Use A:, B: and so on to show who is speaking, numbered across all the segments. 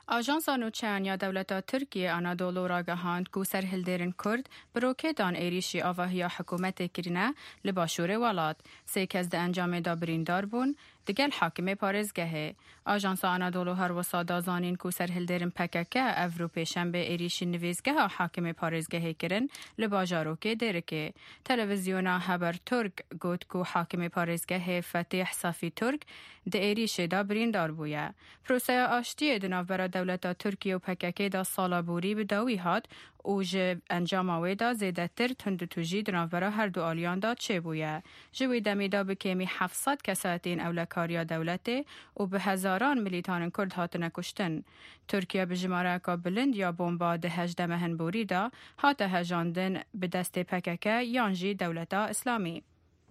A: آژانس نوچه‌انیا دولت ترکیه آنادولو را گهاند که سرهلدرین کرد بروکتان ایریشی آواهیا حکومت کرینه لباشور ولات سه کس ده انجام دا بریندار بون دگل حاکم پارزگهه. آژانس آنادولو هر وسادا زانین که سرهلدرین پککه افرو پیشنبه ایریشی نویزگه حاکم پارزگهه کرن لباجاروکه درکه. تلویزیونا هبر ترک گوت که حاکم پارزگهه فتح صافی ترک ده ایریشی دا بریندار بویه. پروسه آشتی دناوبرا دولت ترکیه و پککه دا سالابوری به داوی هات او جه انجام آوی دا زیده تر تندتوجی دناوبرا هر دو آلیان دا چه بویه. جوی دمی دا بکیمی 700 کساتین اولکاریا دولته و به هزاران ملیتان کرد هاتن کشتن. ترکیه به جماره که بلند یا بومبا ده 18 مهنبوری دا هات هجاندن به دست پککه یانجی دولتا اسلامی.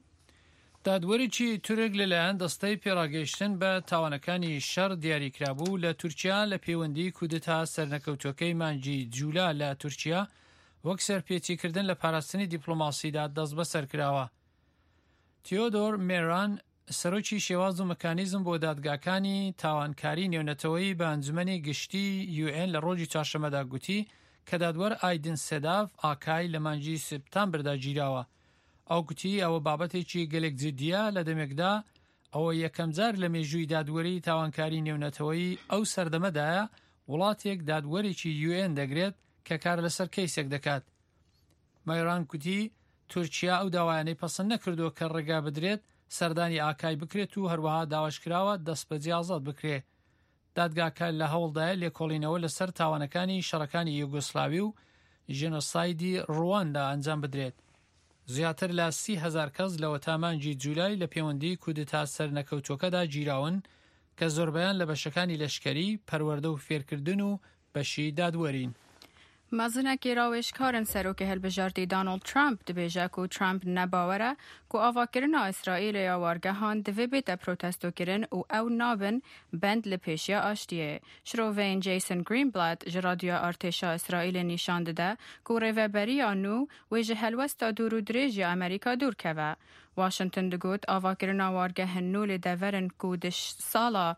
B: دادوەرێکی تورک لەلایەن دەستەی پێڕاگەیشتن بە تاوانەکانی شەڕ دیاریکرابوو لە تورکیا لە پەیوەندی کودتا سەرنەکەوتوەکەی مانگی جوولا لە تورکیا وەک سەرپێچیکردن لە پاراستنی دیپلۆماسیدا دەست بەسەر کراوە. تیۆدۆر مێران سەرۆکی شێواز و مەکانیزم بۆ دادگاکانی تاوانکاری نێونەتەوەی بە ئەنجومەنی گشتی UN لە ڕۆژی چوارشەممەدا گوتی کە دادوەر ئایدن سێداف ئاکای لە مانگی سپتامبردا گیراوە. ئەو گوتی ئەوە بابەتێکی گەلێک جدیە لە دەمێکدا ئەوە یەکەم جار لە مێژووی دادوەری تاوانکاری نێونەتەوەی ئەو سەردەمەدایە وڵاتێک دادوەرێکی UN دەگرێت کە کار لەسەر کەیسێک دەکات. مەیران گوتی تورکیا ئەو داوایانەی پەسەند نەکردووە کە ڕێگا بدرێت سەردانی ئاکای بکرێت و هەروەها داواشکراوە دەستبەجێ ئازاد بکرێت. دادگاکە لە هەوڵدایە لێکۆڵینەوە لەسەر تاوانەکانی شەڕەکانی یوگۆسلاوی و ژێنۆسایدی ڕواندا ئەنجام بدرێت. زیاتر لە 30,000 کەس لە وەتامانگی جوولای لە پەیوەندی کودتا سەرنەکەوتوەکەدا گیراون کە زۆربەیان لە بەشەکانی لەشکەری، پەروەردە و فێرکردن و بەشی دادوەرین.
A: مزنکی راوشکارن سروک هلبجارتی دانالد ترامپ دبیجه که ترامپ نباوره که آواکرن اسرائیل یا وارگهان دوی بیت پروتستو کرن او نابن بند لپیشیا آشتیه. شروعین جیسن گرینبلاد جرادیا ارتشا اسرائیل نشان داده که ریوبری آنو و جهلوستا دورو دریجی امریکا دور که واشنطن دگوت آواکرن وارگه نول دورن کودش سالا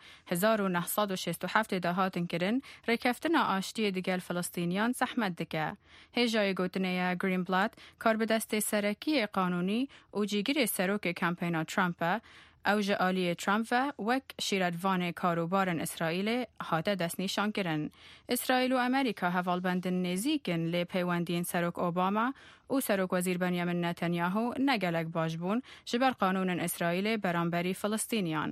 A: 1967 دهاتن کرن رکفتن آشتی دیگل فلسطینیان زحمت دکه. هجای گوتنه گرینبلاد کار به دست سرکی قانونی و جیگیر سروک کمپینا ترامپ اوج آلی ترامپ و وک شیردوان کاروبارن اسرائیل هاته دست نیشان کرن. اسرائیل و امریکا حوالبندن نزیکن لی پیوندین سروک اوباما و سروک وزیر بنیامین نتانیاهو نگلک باشبون جبر قانون اسرائیل برانبری فلسطینیان.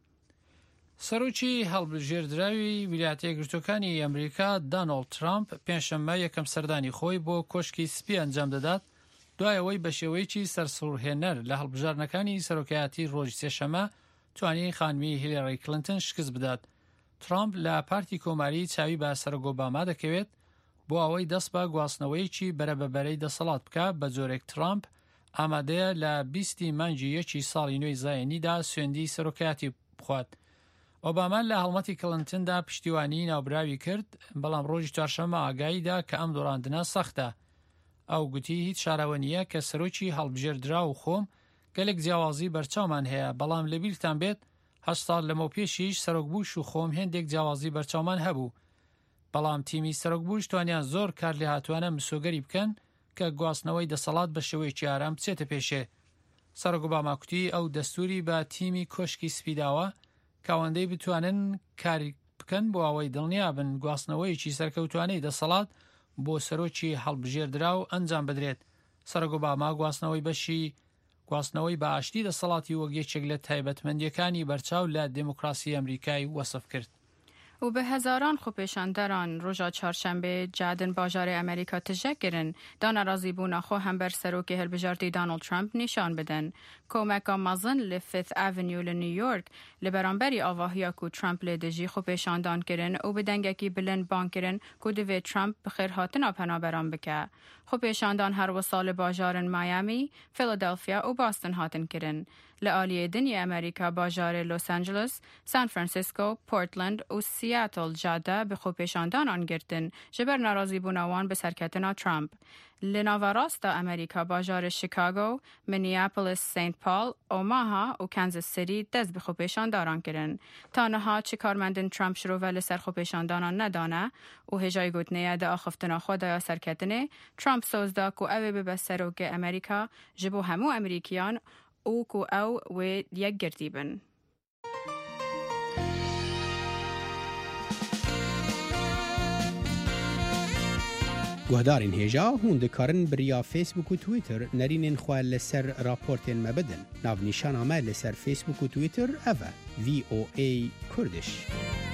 B: سەرۆکی هەڵبژێردراوی ویلایەتە یەکگرتووەکانی ئەمریکا دانالد ترامپ پێنجشەممە یەکەم سەردانی خۆی بۆ کۆشکی سپی ئەنجام دەدات دوایەوەی بە شێوەیەکی سەرسوڕهێنەر لە هەڵبژاردنەکانی سەرۆکایەتی ڕۆژی سێشەممە توانی خانمی هیلاری کلنتن شکست بدات. ترامپ لە پارتی کۆماری چاوی بە سەرۆک ئۆباما دەکەوێت بۆ ئەوەی دەست بە گواستنەوەیەکی بەرەبەبەرەی دەسەڵات بکە بە جۆرێک ترامپ ئامادەیە لە 20 مانگی یەکی ساڵی نوێی زایەنیدا سوێندی سەرۆکایەتی بخوات. ئۆباما لە هەڵمەتی کلنتندا پشتیوانی ناوبراوی کرد بەڵام ڕۆژی چوارشەممە ئاگاییدا کە ئەم دۆڕاندنە سەختە. ئەو گوتی هیچ شاراوە نییە کە سەرۆکی هەڵبژێردرا و خۆم گەلێک جیاوازی بەرچاومان هەیە بەڵام لەبیرتان بێت 8 ساڵ لەمەو پێشیش سەرۆک بوش و خۆم هێندێک جیاوازی بەرچاومان هەبوو بەڵام تیمی سەرۆک بوش توانیان زۆر کار لێ هاتوانە مسۆگەری بکەن کە گواستنەوەی دەسەڵات بە شێوەیەکی ئارام بچێتە پێشێ. سەرۆک ئۆباما کوتی ئەو دەستوری بە تیمی کۆشکی سپیداوە کاوەندەی بتوانن کاری بکەن بۆ ئەوەی دڵنیا بن گواستنەوەیەکی سەرکەوتوانەی دەسەڵات بۆ سەرۆکی هەڵبژێردرا و ئەنجام بدرێت. سەرۆک ئۆباما گواستنەوەی بە ئاشتی دەسەڵاتی وەک یەکێک لە تایبەتمەندیەکانی بەرچاو لە دموکراسی ئەمریکای وەسف کرد.
A: و به هزاران خوپیشاندران روژا چهارشنبه جادن باجار امریکا تشکرن دان رازی بونا خو هم بر سروک هلبجارتی دانالد ترامپ نشان بدن. کومکا مازن لفیث اونیو لنیویورک لبرانبری آواهیا کو ترامپ لدجی خوپیشاندان کرن و بدنگکی بلند بان کرن کو دوی ترامپ بخیر هاتنا پنابران بکه. خوپیشاندان هر و سال باجارن مایامی، فیلادلفیا و باستن هاتن کرن. لآلیه دنیا امریکا باجار لوس آنجلس، سان فرانسیسکو، پورتلند و سیاتل جاده به خوب پیشاندان آنگرتن جبر ناراضی بونوان به سرکتنا ترامپ. لناواراستا امریکا باجار شیکاگو، مینیاپولیس، سنت پال، اوماها و کانزاس سیتی دست به خوب پیشانداران کردن. تانها چه کارمندن ترامپ شروع ولی سر خوب پیشانداران ندانه و هجای گوتنیه دا آخفتنا خدا سرکتنه ترامپ سوزدا کو اوی به بسرو که امریکا جبو همو امریکیان او کو او و یک گرتیبن.
C: گهدارین هجا هون دکارن بریا فیسبوک و تویتر نرینین خواه لسر راپورتین مبدن. ناو نیشان آمه لسر فیسبوک و تویتر اوه VOA کردش.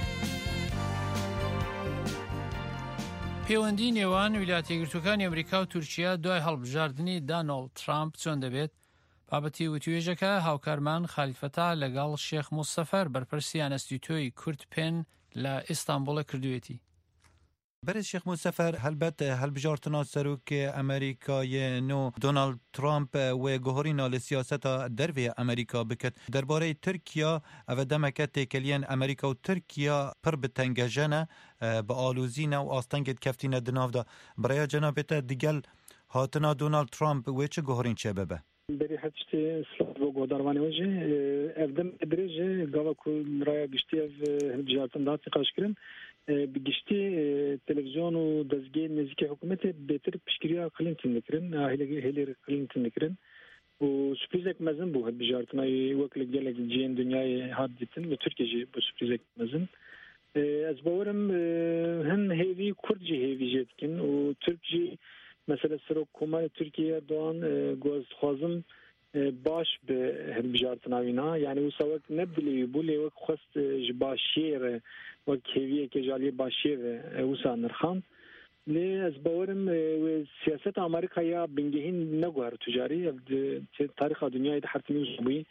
B: پەیوەندی نێوان ویلایەتە یەکگرتووەکانی ئەمریکا و تورکیا دوای هەڵبژاردنی داناڵد ترامپ چۆن دەبێت؟ بابەتی وتوێژەکە هاوکارمان خالیفەتا لەگەڵ شێخ موستەفەر بەرپرسی ئەنستیتۆی کورد پێن لە ئیستانبوڵە کردوێتی.
D: برای شیخ مصطفر البته هلبجارتنا سروک امریکای نو دونالد ترامپ و گهورینا لسیاست دروی امریکا بکت درباره ترکیا و دمکت کلین امریکا و ترکیا پر بتنگجنه با آلوزینه و آستنگت کفتینه دناف دا برای جنابت دیگل هاتنا دونالد ترامپ و چه گهورین چه ببه؟
E: بری حتی سلام و گوداروانی وجه افدم ادریج گاوا کل رای گشتی اف هلبجارتن داد نقاش کرن بگشتی تلویزیون و دزگی نزدیک حکومت بهتر پیشگیری کلینتون نکردن هیلری کلینتون نکردن و سپریزک مزن بود بجارتنای وکل گلک جین دنیای هاد دیتن و ترکیه جی با سپریزک مزن از باورم هن هیوی کرد جی هیوی جد کن و ترکی مثلا سر حکومت ترکیه دوان گوز خوازم باش به هلبجارتناوینا یعنی و سوک نبدلی بولی وک خواست جباشیر و کیویه که جالی باشیر وسا نرخان لی از باورم و سیاست آمریکا یا بنگهین نگوهر تجاری تاریخ دنیای ده حرتمی زبوی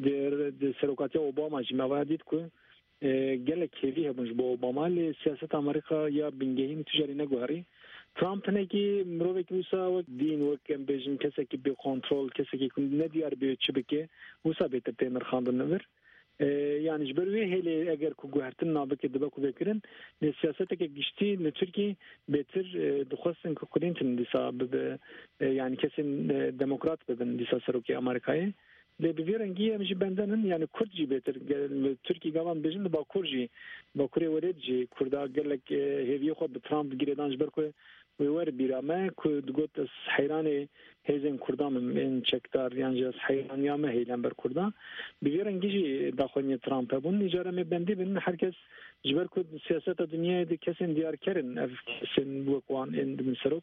E: در سروکاتی اوباما جمعه دید که گل کیویه بنج با اوباما لی سیاست آمریکا یا بنگهین تجاری نگوهری ترامپ نگی مروی که وسا و دین و کم بیشن کسی که به کنترل کسی که ندیار به چه بکه وسا بیت تیمر خاندن نور یعنی جبروی هلی اگر کو گوهرتن نابکه دبا کو بکرن ل سیاست که گشتی ل ترکی بهتر دخواستن کو کلینتون دیسا یعنی کسی دموکرات ببن دیسا سروکی امریکایی ل بیرنگی مش بندن یعنی کردجی بهتر ترکی گوان بجن با کردجی با کوری ورجی کردا گلک هیوی خود به ترامپ گیردان جبر کو ويور بيرامه كود قلت حيراني هيزن كردام من شكتار يعني جس حيران يا ما هيلان بر كردا بيرن جيجي داخلني ترامب بون نجاره مبندي بن هركس جبر كود سياسات الدنيا دي كسن ديار كرن اف كسن وقوان ان من سرو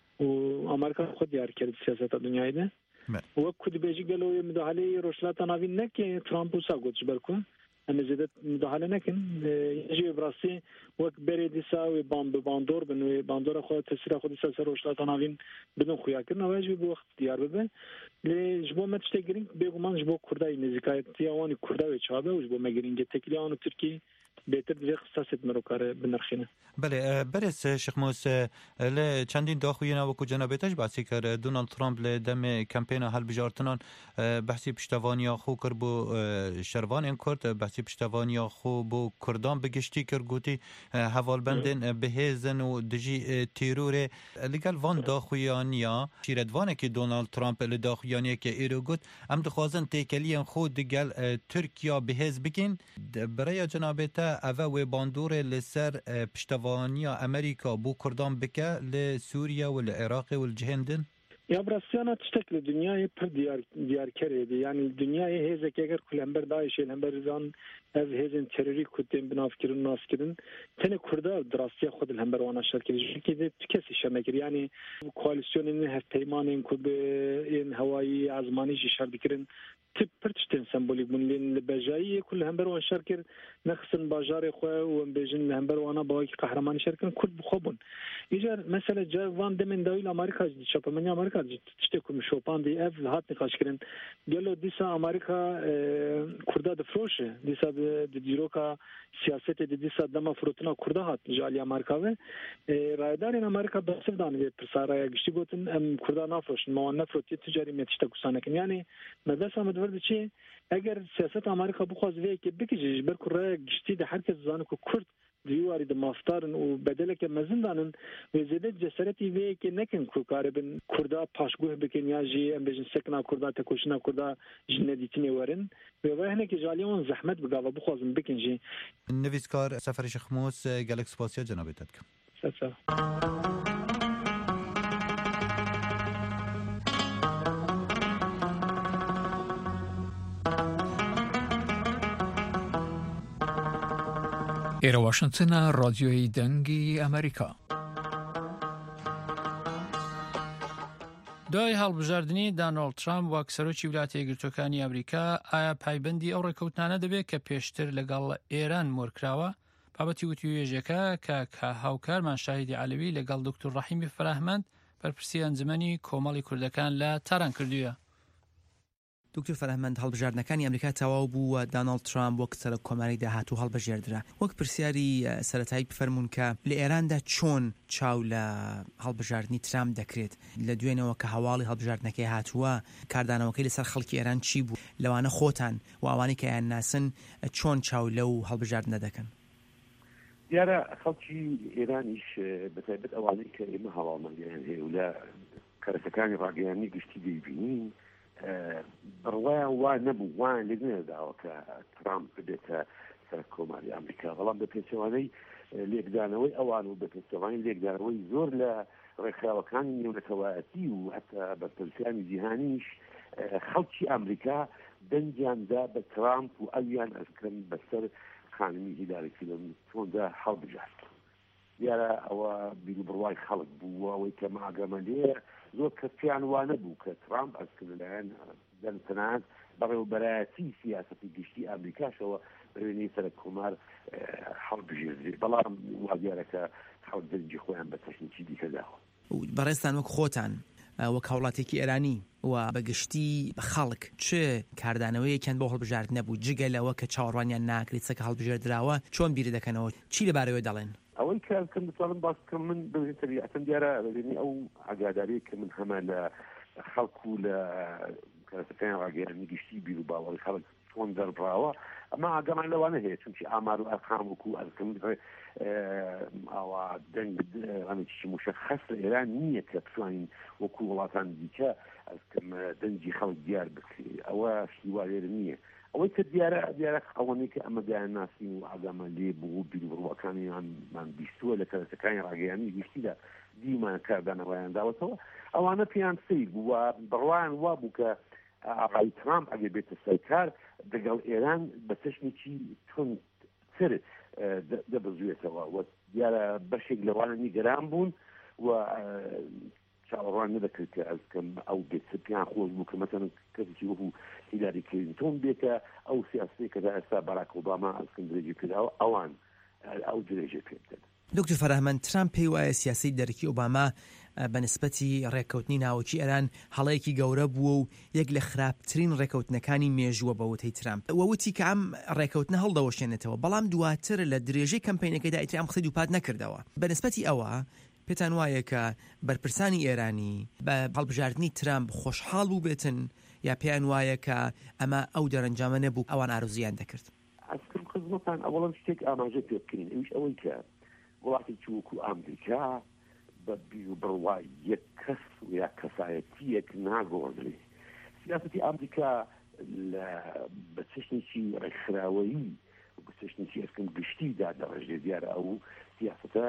E: وامريكا خود ديار كرد سياسات الدنيا دي وكود بيجي قالوا مداهله روشلات ناوين نك ترامب وساقط جبر كو اما زدت مداهله نكن يجي براسي وقت بري ديسا و باندور بن و باندور خو تسرا خو ديسا سروشلا تناوين بدون خويا كنا واجب بوقت ديار ببه لجبو متشتغرين بيغمان جبو كرداي نزيكايت يواني كرداي چابه و جبو مگرين تكليان تركي بهتر دیگه خصاصت مروکاره بنرخینه.
D: بله برس شیخ موسی ل چندین داخوی نو کو جنابتش بحثی کرد دونالد ترامپ ل دم کمپین هل بجارتنان بحثی پشتوانیا خو کر بو شروان ان کرد بحثی پشتوانیا خو بو کردان بگشتی کر گوتی حوال بندن بهزن و دجی تیرور لگل وان داخویانیا شیردوانه که دونالد ترامپ ل داخویانی که ایرو گوت ام دخوازن تکلیان خود دگل ترکیا بهز بگین برای جنابتا اوه و باندور لسر پشتوانیا امریکا بو کردان بکه لسوریا و العراق و الجهندن؟
E: یا براسیانا تشتكل دنیای پر دیار کرده یعنی دنیای هزه که اگر کل همبر داعش همبر زان از هزن تروری کدیم بنافکرین تنه کرده دراستی خود الهمبر وانا شرکتی که کسی شمکر یعنی کواليسيون این هف پیمان این کد این هوایی ازمانی شرد کرن تip پرتشتن سمبولیک من لین بجایی کل همبر وان شرکر نخسن باجار خو و بجن همبر وانا باقی قهرمان شرکن کل بخوبون ایجار مثلا جوان دمن داویل امریکا شاپمنی امریکا تشتكم شوبان دي اف هات نقاش كرن قالوا ديسا امريكا كردا دفروشه ديسا ديروكا سياسه ديسا دما فروتنا كردا هات جالي امريكا رايدار ان امريكا بسفدان في برسارا گشتي گوتن ام كردا نافروش ما نفروت تجاري متشتكو سانكن يعني مدرسه ورد چی اگر سیاست آمریکا بخواست وی که بکشه بر کره گشتی ده هر کس زانه که کرد دیواری ده مافتارن و بدل که مزندانن و زیاده جسارتی وی که نکن که کاربن کردا پاشگوه بکن یا جی ام بجن سکنا کردا تکوشنا کردا جندیتنی ورن و وهنه که جالیون زحمت بگاوا بخوازم بکن جی
D: نویسکار سفر شیخ موس گلک سپاسیا جنابتت کم
E: سلام.
F: ئێرە واشنگتنە ڕادیۆی دەنگی ئەمریکا.
B: دوای هەڵبژاردننی داناڵد ترامپ وەک سەرۆکی ویلایەتە یەکگرتووەکانی ئەمریکا ئایا پایبەندی ئەو ڕێکەوتانە دەبێت کە پێشتر لەگەڵ ئێران مۆرکراوە؟ بابەتی وتوێژەکە کە هاوکارمان شاهیدی عەلەوی لەگەڵ دکتۆر ڕەحیمی فراهمەند بەرپرسی ئەنجومەنی کۆمەڵی کوردەکان لە تاران کردووە.
G: دکتۆر فەرهەمەند هەڵبژاردنەکانی ئەمریکا تەواو بوو و داناڵد ترامپ وەک سەرۆک کۆمەڵی داهاتوو هەڵبژێردرا. وەک پرسیاری سەرەتایی بفەرمونون کە لە ئێراندا چۆن چاو لە هەڵبژاردننی ترامپ دەکرێت لە دوێنەوە کە هەواڵی هەڵبژاردنەکەی هاتووە کاردانەوەکەی لەسەر خەڵکی ئێران چی بوو لەوانە خۆتان و ئەوانەی کە یان ناسن چۆن چاو لەو هەڵبژاردنە دەکەن؟
H: دیارە خەڵکی ئێرانیش بەتایبەت ئەوانەی کە ئێمە هەواڵمەندیان هەیە و لە کارەسەکانی ڕاگەیانی گشتی دەیبینین بڕوایان وا نەبوو وان لێک نێداوە کە ترامپ بێتە سەر کۆماری ئەمریکا بەڵام بە پێچەوانەی لێکدانەوەی ئەوان و بە پێچەوانی لێکدانەوەی زۆر لە ڕێکخراوەکانی نێونەتەوایەتی و هەتا بەرپرسیانی جیهانیش خەڵکی ئەمریکا دەنگیاندا بە ترامپ و ئەویان ئەسکەن بەسەر خانمی هیلاری کلینتۆندا هەڵبژارد. دیارە ئەوە بیر و بڕوای خەڵک بوو ئەوەی کە ماگەمە لێ زۆر کەسیان وانە بوو کە ترامپ ئەسکن لەلایەن دەنتەنان بەڕێوەبەرایەتی سیاسەتی گشتی ئەمریکاشەوە بەوێنەی سەرۆک کۆمار هەڵبژێردرێت بەڵام وا دیارەکە خەڵک دەنگی خۆیان بە تەشنیکی دیکەداوە.
G: بەڕێستان وەک خۆتان وەک هاوڵاتێکی ئێرانی و بەگشتی خەڵک چه کاردانەوەیەکیان بۆ هەڵبژارد نەبوو جگە لەوە کە چاوەڕوانیان ناکرێت سەکە هەڵبژێردراوە چۆن بیر دەکەنەوە چی لەبارەوە دەڵێن؟
H: ئەوەی کەم دەتوانم باس بکەم من بەتەریاتەن دیارە بەبینی ئەو ئاگاداری کە من هەمان لە خەڵکو و لە کارەسەکانی ڕاگەیاندنی گشتی بیر و باوەڕی خەڵک چۆن دەربڕاوە ئەمە ئاگامان لەوانە هەیە چونکی ئامار و ئەرقام وەکو ئەرکەم ئەوە دەنگ ڕەنێکی مشخص لە ئێران نییە کە بتوانین وەکو وڵاتان دیکە ئەسکەم دەنگی خەڵک دیار بکرێت ئەوە شیوا لێرە نییە. ئەوەی کە دیارە ئەوەی کە ئەمە دایان ناسین و ئاگامان لێ بوو بیر و بڕواکانیان بیستووە لە کارەسەکانی ڕاگەیاندنی گشتیدا دیمان کاردانەوەیان داوەتەوە ئەوانە پێیان سەیر بوو و بڕوایان وا بوو کە ئاغای ترامپ ئەگەر بێتە سەرکار دەگەڵ ئێران بە چەشنێکی تونتر دەبزوێتەوە و دیارە بەشێک لەوانە نیگەران بوون و چاوەڕوان نەدەکرد کە ئەزکەم ئەو بێت پێیان خۆش بوو کە مەسەڵەن کەسێکی وەکو هیلاری کلینتۆن بێتە ئەو سیاسەی کە ئێستا باراک ئۆباما ئەزکەم درێژی پێداوە ئەوان ئەو درێژە پێ بدەن.
G: دکتۆر فەرهەمەند ترامپ پێی وایە سیاسی دەرکی ئۆباما بەنسبەتی ڕێککەوتنی ناوەکی ئێران هەڵەیەکی گەورە بووە و یەک لە خراپترین ڕێککەوتنەکانی مێژووە بە وتەی ترامپ وەوتی کە ئەم ڕێککەوتنە هەڵدەوەشێنێتەوە بەڵام دواتر لە درێژەی کەمپینەکەیدا ئیتر ئەم قسەی دووپات نەکردەوە. بەنسبەتی ئەوە پێتان وایە کە بەرپرسانی ئێرانی بە هەڵبژاردننی ترامپ خۆشحاڵ بوو بێتن یا پێیان وایە کە ئەمە ئەو دەرەنجامە نەبوو ئەوان ئارزویان دەکرد؟
H: ئەسکەم خزمەتان ئەوەڵەم شتێک ئاماژە پێ بکەین ئەویش ئەوەی کە وڵاتێکی وەکو ئەمریکا بە بیر و بڕوای یەک کەس یا کەسایەتیەک ناگۆڕێت. سیاسەتی ئەمریکا بە چەشنێکی ڕێکخراوەیی بە چەشنێکی ئەسکەم گشتیدا دەڕژێت. دیارە ئەو سیاسەتە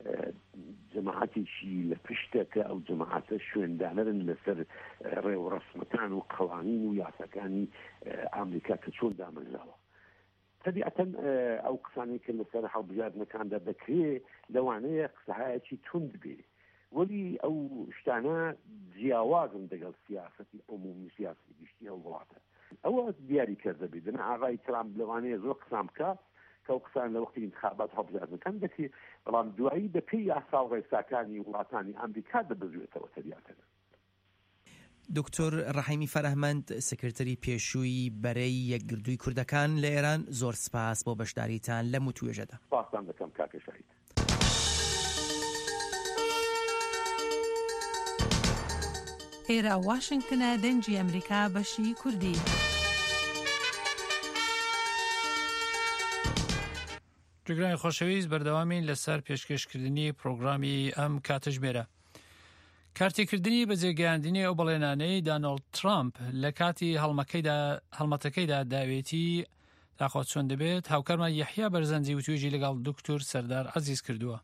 H: جەماعەتێکی لە پشتەکە ئەو جەماعەتە شوێندانەرن لەسەر ڕێوەڕەسمەکان و قەوانین و یاساکانی ئەمریکا کە چۆن دامەژاوە. طبیعەتەن ئەو قسانەی کە لەسەر هەڵبژاردنەکاندا دەکرێت لەوانەیە قسەهایەکی تند بێ وەلی ئەو شتانە جیاوازن دەگەڵ سیاسەتی عمومی سیاسی گشتی ئەو وڵاتە. ئەوە دیاری کردە بێدن ئاغای ترامپ لەوانەیە زۆر قسان بکە کە ئەو قسان لە وەختی انتخابات هەڵبژاردنەکان دەکرێت بەڵام دوایی بە پێی یاسا و ڕێساکانی وڵاتانی ئەمریکا دەبەزوێتەوە طبیعەتەن.
G: دکتۆر ڕەحیمی فەرهمەند سکرتەری پێشووی بەرەی یەکگرتووی کوردەکان لە ئێران زۆر سپاس بۆ بەشداریتان لە متوێژەدا.
H: سپاسان دەکەم کاکە شاهید.
I: ئێرە واشنگتنە دەنگی ئەمریکا بەشی کوردی.
B: جگرانی خۆشەویست بەردەوامین لەسەر پێشکەشکردنی پرۆگرامی ئەم کاتژمێرە. کارتێکردنی بەجێگەیاندنی ئەو بەڵێنانەی دانۆڵد ترامپ لە کاتی هەڵمەتەکەیدا داوێتی داخۆت چۆن دەبێت، هاوکارمان یەحیا بەرزەنجی وتوێژی لەگەڵ دکتۆر سەردار عەزیز کردووە.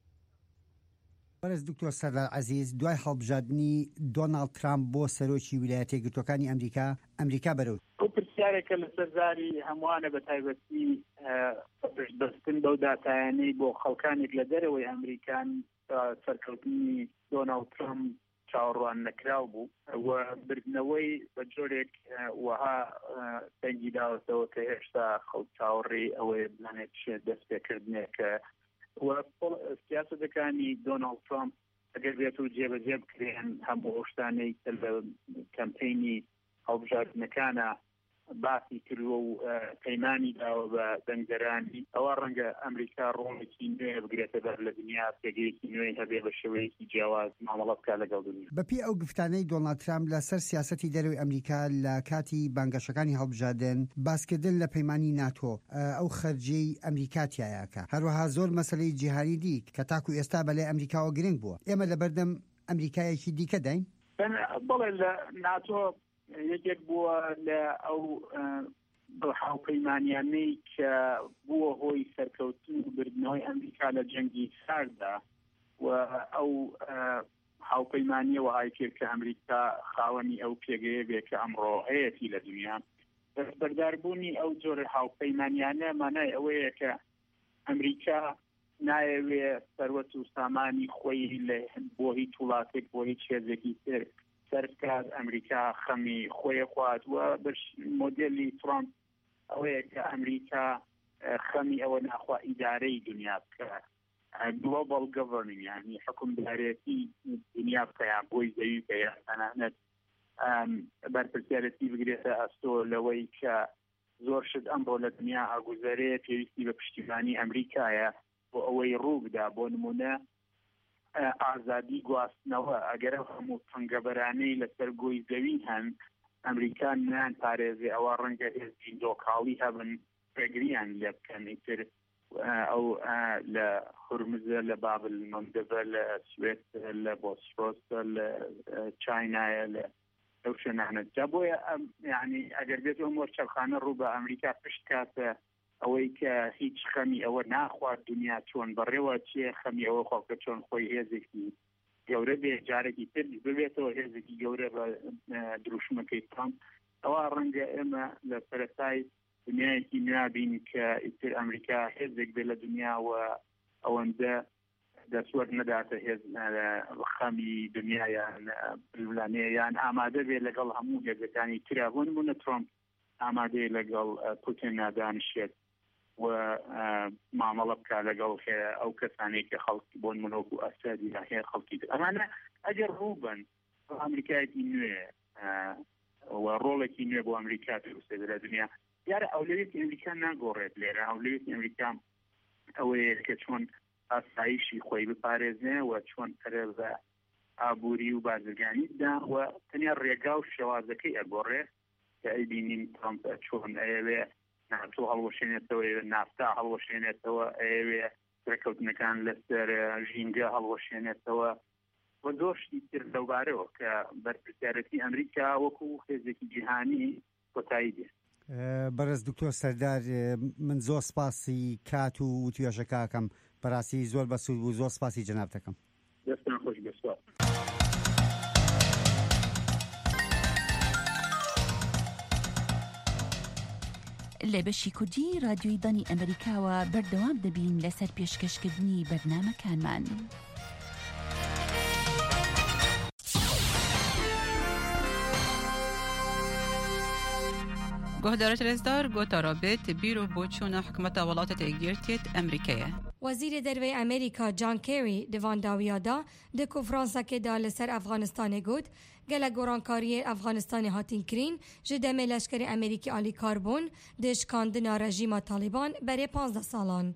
I: بەرز دکتۆر سەردار عەزیز، دوای هەڵبژاردننی دۆناڵد ترامپ بۆ سەرۆکی ویلایەتە یەکگرتووەکانی ئەمریکا بەرەو
J: ئەو پرسیارێکە لە سەرزاری هەمووانە بە تایبەتی پشتبەستن بەو داتایانەی بۆ خەڵکانێک لە دەرەوەی ئەمریکان سەرکەوتنی دۆناڵد ترامپ چاوەڕوان نەکراو بوو و بردنەوەی بە جۆرێک وەها دەنگی داوەتەوە کە هێشتا خەڵک چاوەڕێی ئەوەی بڵێنێت دەست پێکردنێکە و سیاسەتەکانی دۆناڵد ترامپ ئەگەر بێت و جێبەجێ بکرێن هەموو شتانەی لە کەمپەینی هەڵبژاردنەکانە باسی کردووە و پەیمانی داوە بە دەنگدەرانی ئەوە ڕەنگە ئەمریکا ڕۆڵێکی نوێ بگرێتە بەر لە دنیا پێگەیەکی نوێی هەبێ بە شێوەیەکی جیاواز مامەڵە بکا لەگەڵ دنیا.
I: بەپێی ئەو گفتانەی دۆناڵد ترامپ لەسەر سیاسەتی دەرەوەی ئەمریکا لە کاتی بانگەشەکانی هەڵبژاردن باسکردن لە پەیمانی ناتۆ ئەو خەرجەی ئەمریکاتیایەکە، هەروەها زۆر مەسەلەی جیهانی دیک کە تاکو ئێستا بەلای ئەمریکاوە گرنگ بووە. ئێمە لە بەردەم ئەمریکایەکی دیکە داین؟
J: بەڵێ لە ناتۆ یەکێک بووە لە ئەو هاوپەیمانیانەی کە بووە هۆی سەرکەوتن و بردنەوەی ئەمریکا لە جەنگی ساردا و ئەو هاوپەیمانیە وهای کرد کە ئەمریکا خاوەنی ئەو پێگەیە بێ کە ئەمڕۆ هەیەی لە دنیا. بەرداربوونی ئەو جۆرە هاوپەیمانیانە مانای ئەوەیە کە ئەمریکا نایەوێ سەروەت و سامانی خۆی بۆ هیچ وڵاتێک بۆ هیچ هێزێکی تر سەرکات ئەمریکا خەمی خۆی خوات و مۆدێلی ترامپ ئەوەیە کە ئەمریکا خەمی ئەوە ناخوا ئیدارەی دنیا بکە، گلۆبال گڤەرنینگ، یعنی حکومدارێتی دنیا بکەیان بۆی زەوی بکەیە تەنانەت بەرپرسیارەتی بگرێتە ئەستۆ لەوەی کە زۆر شت ئەمڕۆ لە دنیا ئاگوزارەیە پێویستی بە پشتیوانی ئەمریکایە بۆ ئەوەی ڕووبدا. بۆ نمونە ئازادی گواستنەوە، ئەگەر هەموو تەنگەبەرانەی لەسەر گۆی زەوی هەن ئەمریکان نیان پارێزێ ئەوە ڕەنگە هێزی لۆکاڵی هەبن ڕێگریان لێ بکەن ئیتر ئەو لە هورمزە لە بابل مەندەبە لە سوێت لە بۆسفۆرسە لە چاینایە لە ئەو شوێنانە جا بۆیە یعنی ئەگەر بێت ئەو مۆرچەبخانە ڕوو بە ئەمریکا پشت کاتە ئەوەی کە هیچ خەمی ئەوە ناخوات دنیا چۆن بەڕێوە چیە خەمی ئەوە خۆکە چۆن خۆی هێزێکی گەورە بێ جارێکی تر ببێتەوە هێزێکی گەورە بە دروشمەکەی ترامپ. ئەوە ڕەنگە ئێمە لە سەرەتای دنیایەکی نوابین کە ئیتر ئەمریکا هێزێک بێ لە دنیاوە ئەوەندە دەسوەر نەداتە هێز خەمی دنیایان بلانەیان ئامادە بێ لەگەڵ هەموو هێزەکانی ترا بۆ نمونە ترامپ ئامادەیە لەگەڵ پوتین نادانشێت و مامەڵە بکە لەگەڵ ئەو کەسانەی کە خەڵکی بۆن منۆک و ئەسادی هەیە خەڵکی ئەمانە ئەگەر ڕووبن ئەمریکایەتی نوێ و ڕۆڵێکی نوێ بۆ ئەمریکا پێویستە لە دنیا دیارە ئەولویەتی ئەمریکا ناگۆڕێت لێرە. ئەولویەتی ئەمریکا ئەوەیە کە چۆن ئاسایشی خۆی بپارێزنێ و چۆن پەرە بە ئابووری و بازرگانی بدا و تەنیا ڕێگا و شێوازەکەی ئەگۆڕێ کە ئەیبینین ترامپ چۆن ئەیەوێ ناتۆ هەڵوەشێنێتەوە، نافتا هەڵوەشێنێتەوە، ئەیەوێ ڕێکەوتنەکان لەسەر ژینگە هەڵوەشێنێتەوە و زۆر شتی تر لەوبارەوە کە بەرپرسیارەتی ئەمریکا وەکو هێزێکی جیهانی کۆتایی دێت.
I: بەرز دکتۆر سەردار، من زۆر سپاسی کات و توێژەکەکەم، بەڕاستی زۆر بەسوود بوو، زۆر سپاسی جەناب دەکەم.
J: دەستان خۆش بێسپاس.
K: لە بەشی کوردی رادیۆی دانی ئەمریکاوە بەردەوام دەبین لەسەر پێشکەشکردنی بەرنامەکانمان.
A: گۆهدارە رێزدار گۆتا رابێت بیرۆ بۆ چوونە حکومەتە وڵاتە یەکگرتوێت ئەمریکایە.
L: وەزیرە دەرەوەی ئەمریکا جان کێری دیڤانداویادا دکو فرانسەکێدا لەسەر ئەفغانستانê گوت gelek gorankariyê Efxanistanê hatin kirîn ji demê leşkerê Amerîkî alîkar bûn dê şikandina rejîma Talîban berê 15 salan.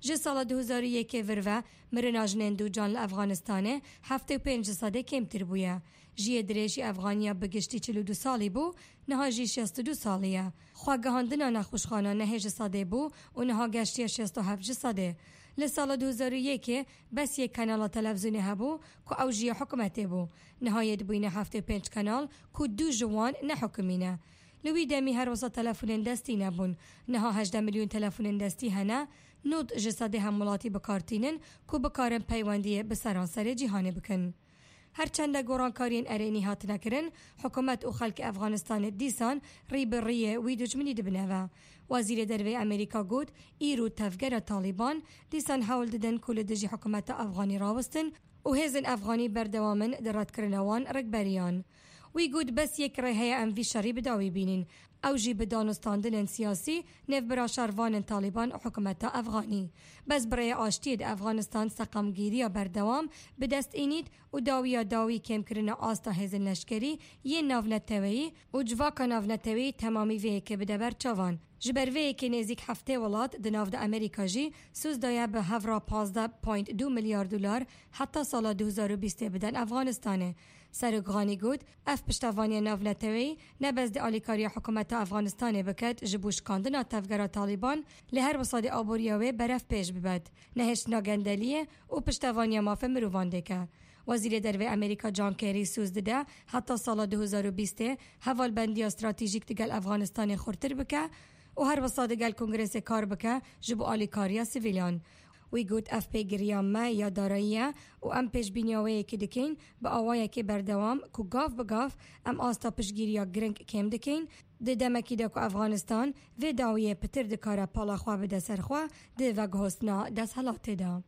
L: ji sala 2001 virve mirina jinên ducan li Efxanistanê 75 sadê kêmtir bûye. Jiyê dirêjî Efxaniya bi giştî 42 salî bû, niha jî 62 salî ye. Xwegihandina nexweşxanan nehê ji sadê bû û niha geştiya 67 ji sadê. Li sala 2001 bes yek kanala televizyonê hebû ku ew jî hikûmetê bû. Nihayê dibûyne 75 kanal ku du ji wan nehikûmîne. Li wî demî her wisa telefonên destî nebûn. Niha 18 milyon telefonên destî hene, nod ji sedê hemwelatî bikartînin ku bikarin peywendiyê bi seranserê cîhanê bikin. Herçende gorankariyên erênî hatine kirin, hikûmet û xelkê Efxanistanê dîsan rî bi rîyê wî dijminî dibine ve. Wezîrê Dervê Amerîka got îro tevgera Talîban dîsan hewl didin ku li dijî hikûmeta Efxanî rawestin û hêzên Efxanî berdewamin di redkirina wan rekberiyan. Wî got bes yek rê heye em vî şerî bi dawî bînin. Ew jî bi danûstandinên siyasî nêvbira şervanên Talîban û hikûmeta Efxanî. Bez birêya aştiyê di Efxanistan seqemgîriya berdewam bi dest înît û dawiya dawî kêmkirina asta hêzên leşkerî yên navneteweyî û civaka navneteweyî temamî vê yekê bide ber çavan. Ji ber vê yekê nêzik heftê welat di nav de Amerîka jî sûz daye bi hevra 15.2 milyar dolar heta sala 2020 bidin Efxanistanê. Serokxanî got ev piştevaniya navneteweyî nebez di alîkariya hikûmeta Efxanistanê biket ji bo şikandina tevgera Talîban li her wisadê aboriya wê beref pêş bibet, nehêştina gendeliyê û piştevaniya mafê mirovan dike. Wezîrê Dervê Amerîka John Kerry sûz dide heta sala 2020 hevalbendiya stratejîk digel Efxanistanê xurtir bike û her wisa digel Kongresê kar bike ji bo alîkariya sivîlan. Wî got ev pêgiriya me ya darayî û em pêşbîniya wê yekê dikin bi awayekê berdewam ku gav bi gav em asta piştgiriya giring kêm dikin di demekî de ku Efxanistan vê dawiyê pitir dikare pala xwe bide ser xwe di veghostina desthilatê de.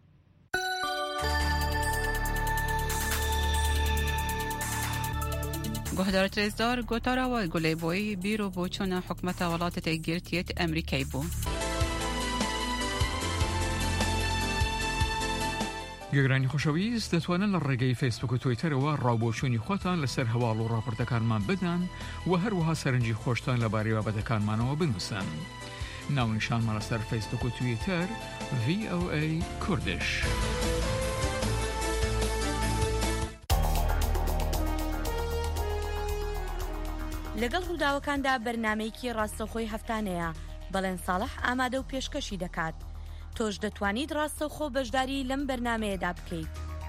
M: گهدار تریزدار گوتارا و گلیبوی بیرو بوچون حکمت ولات تگیرتیت امریکایی بو.
F: گەگرانی خۆشەویست دەتوانن لە ڕێگەی فیسبوک و تویتەرەوە ڕاوبۆچوونی خۆتان لەسەر هەواڵ و ڕاپۆرتەکانمان بدەن و هەروەها سەرنجی خۆشتان لەبارەی بابەتەکانمانەوە بنووسن. ناونیشانمان لەسەر فیسبوک و تویتەر VOA کوردش.
N: لەگەڵ هەڵداوەکاندا بەرنامەیەکی ڕاستەوخۆی هەفتانەیە بەڵێن ساڵح ئامادە و پێشکەشی دەکات. تۆش دەتوانیت ڕاستەوخۆ بەشداری لەم بەرنامەیەدا بکەیت.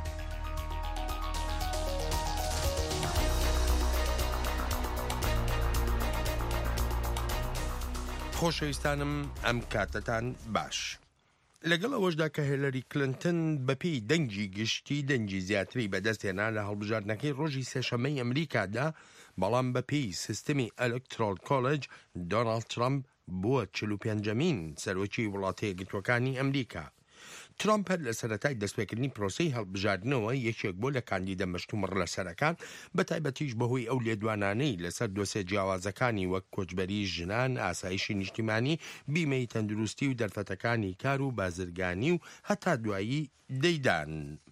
O: خۆشەویستانم ئەم کاتتان باش. لەگەڵ ئەوەشدا کە هیلاری کلنتن بەپێی دەنگی گشتی دەنگی زیاتری بەدەستێنا لە هەڵبژاردنەکەی ڕۆژی سێشەمەی ئەمریکادا، بەڵام بەپێی سیستمی ئەلکترۆل کۆلج دۆناڵد ترامپ بووە 45مین سەرۆکی وڵاتە یەکگرتووەکانی ئەمریکا. ترامپ هەر لە سەرەتای دەستپێکردنی پرۆسەی هەڵبژاردنەوە یەکێک بۆ لە کاندیدە مەشتومڕ لە سەرەکان، بە تایبەتیش بەهۆی ئەو لێدوانانەی لەسەر دۆسێ جیاوازەکانی وەک کۆچبەری ژنان، ئاسایشی نیشتیمانی، بیمەی تەندروستی و دەرفەتەکانی کار و بازرگانی و هەتا دوایی دەیدان.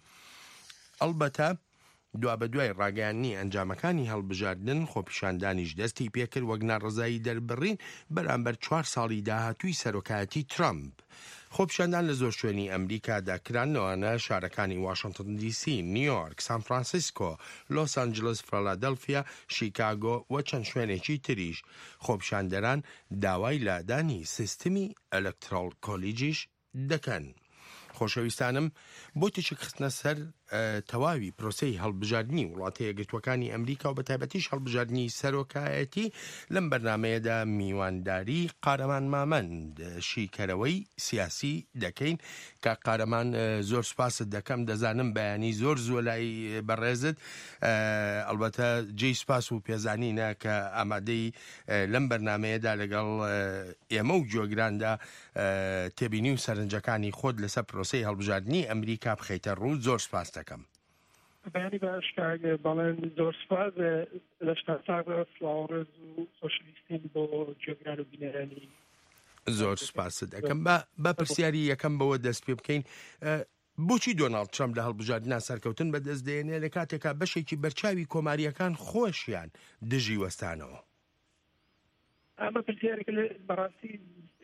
O: ئەلبەتە دوا بە دوای ڕاگەیاندنی ئەنجامەکانی هەڵبژاردن خۆپیشاندانیش دەستی پێکرد وەک ناڕزایی دەربڕین بەرامبەر 4 ساڵی داهاتووی سەرۆکایەتی ترامپ. خۆپیشاندان لە زۆر شوێنی ئەمریکادا کرانەوەنە شارەکانی واشنگتن دیسی، نیویۆرک، سان فرانسیسکۆ، لۆس ئەنجلس، فیلادەلفیا، شیکاگۆ و چەند شوێنێکی تریش. خۆپیشاندەران داوای لادانی سیستمی ئەلکترۆل کۆلیجیش دەکەن. خۆشەویستانم بۆ تێکی خستنە سەر تەواوی پرۆسەی هەڵبژاردننی وڵاتە یەکگرتووەکانی ئەمریکا و بە تایبەتیش هەڵبژاردننی سەرۆکایەتی لەم بەرنمەیەدا میوانداری قارەمان مامەند شیکەرەوەی سیاسی دەکەین کە قارەمان زۆر سپاست دەکەم، دەزانم بەیانی زۆر لای بەڕێزت، ئەلبەتە جێی سپاس و پێزانینە کە ئامادەی لەم بەرنمەیەدا لەگەڵ ئێمە و جۆگراندا تێبینی و سەرنجەکانی خۆت لەسەر پرۆسەی هەڵبژاردننی ئەمریکا بخەیتە ڕوو. زۆر سپاس دەکەم.
E: بەیانی باش بەڵێن زۆر سپاس لە شتاساغ فلاوڕز و خۆشەویستین بۆ جۆگران و بینەرانی.
O: زۆر سپاس دەکەم. بە پرسیاری یەکەم بەوە دەست پێ بکەین. بۆچی دۆناڵد ترامپ لە هەڵبژاردننا سەرکەوتن بەدەست دێنێ لە کاتێکا بەشێکی بەرچاوی کۆماریەکان خۆشیان دژی وەستانەوە؟
E: ئەمە پرسیارێک بەڕاستی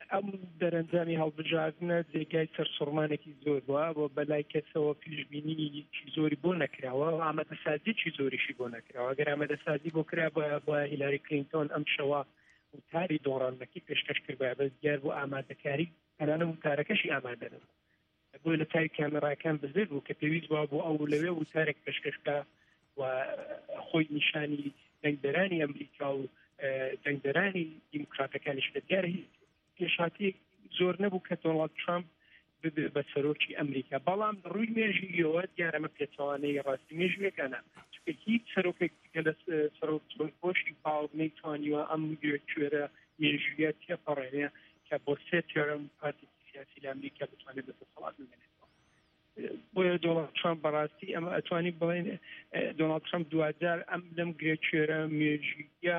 E: ئەم دەرەنجامی هەڵبژاردنە جێگای سەرسوڕمانێکی زۆر بووە بۆ بەلای کەسەوە پیشبینی زۆری بۆ نەکراوە و ئامادەسازیی زۆریشی بۆ نەکراوە ئەگەر ئامادەسازی بۆ کرا بۆ هیلاری کلینتۆن ئەم شەوە وتاری دۆڕانەکەی پێشکەش کردبە بەس دیار بۆ ئامادەکاری هەرانە وتارەکەشی ئامادەن بۆ لە تای کامێراکان بزێت بوو کە پێویست بووە بۆ ئەو لەوێ وتارێک پێشکەشکە و خۆی نیشانی دەنگدەرانی ئەمریکا و دەنگدەرانی دیموکراتەکانیش لە دیار پێشاتی زۆر نەبوو کە دۆناڵد ترامپ بە سەرۆکی ئەمریکا بەڵام ڕووی مێژویەوە دیارەمە پێچەوانەی ڕاستی مێژویەکانە چکە هیچ سەرۆکێک لە سەرۆکپۆشی باوک نەیتوانیوە ئەم کوێرە مێژویە تێپەڕێنێ کە بۆ سێ تێرەم پارتی سیاسی لە ئەمریکا بتوانێت بەدەسەڵات بمێنێتەوە بۆیە دۆناڵد ترامپ بەڕاستی ئەمە ئەتوانی بڵێن دۆناڵد ترامپ دوجار ئەم لەم گرێکوێرە مێژویە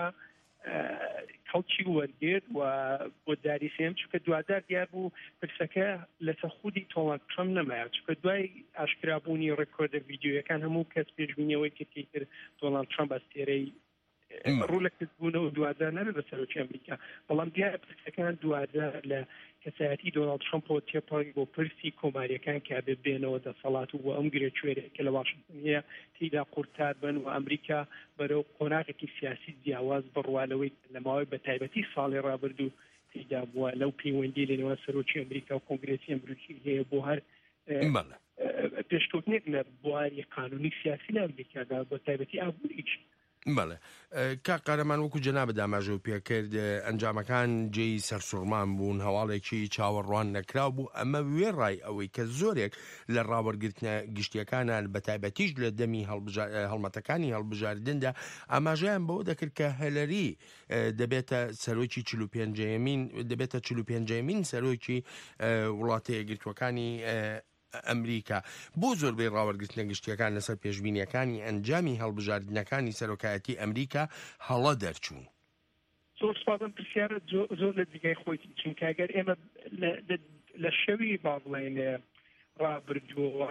E: کەڵکی وەرگرت و بۆ داری سێم چونکە دوجار دیار بوو پرسەکە لەسەر خودی دۆناڵد ترامپ نەمایە چونکە دوای ئاشکرابوونی ڕێکۆردە ڤیدیۆیەکان هەموو کەس پێشبینیەوەی کە کرد دۆناڵد ترامپ ئەستێرەی ڕوولەکردبوونەوە دوجار نەبێت بە سەرۆکی ئەمریکا بەڵام دیارە پرسەکان دوجار لە کەسایەتی دۆناڵد ترامپ تێپەڕی بۆ پرسی کۆماریەکان کە بێنەوە دەسەڵات و بۆ ئەم گرێکوێرەیە کە لە واشنگتن هەیە تێیدا قورتار بن و ئەمریکا بەرەو قۆناغێکی سیاسی جیاواز بڕوالەوەی لەماوەی بە تایبەتی ساڵی ڕابردوو تێیدا بووە لەو پەیوەندی لەنێوان سەرۆکی ئەمریکا و کۆنگرێسی ئەمریکی هەیە بۆ هەر پێشکەوتنێک لە بواری قانونی سیاسی لە ئەمریکادا بە تایبەتی ئابووریش
O: بەڵێ کا قارەمان وەکو جەنابە داماژە و پێکرد ئەنجامەکان جێی سەرسوڕمان بوون هەواڵێکی چاوەڕوان نەکراو بوو ئەمە وێڕای ئەوەی کە زۆرێک لە ڕاوەرگرتنە گشتیەکانە بە تایبەتیش لە دەمی هەڵمەتەکانی هەڵبژاردندا ئاماژەیان بەوە دەکرد کە هەلەری دەبێتە سەرۆکی 45یەمین دەبێتە 45یەمین سەرۆکی وڵاتە یەکگرتووەکانی ئەمریکا بۆ زۆربەی ڕاوەرگرتنە گشتیەکان لەسەر پێشبینیەکانی ئەنجامی هەڵبژاردنەکانی سەرۆکایەتی ئەمریکا هەڵە دەرچوون
E: زۆر سپاسم پرسیارە زۆر لە دیگای خۆیتی چونکە ئەگەر ئێمە لە شەوی با بڵێن ڕابردووە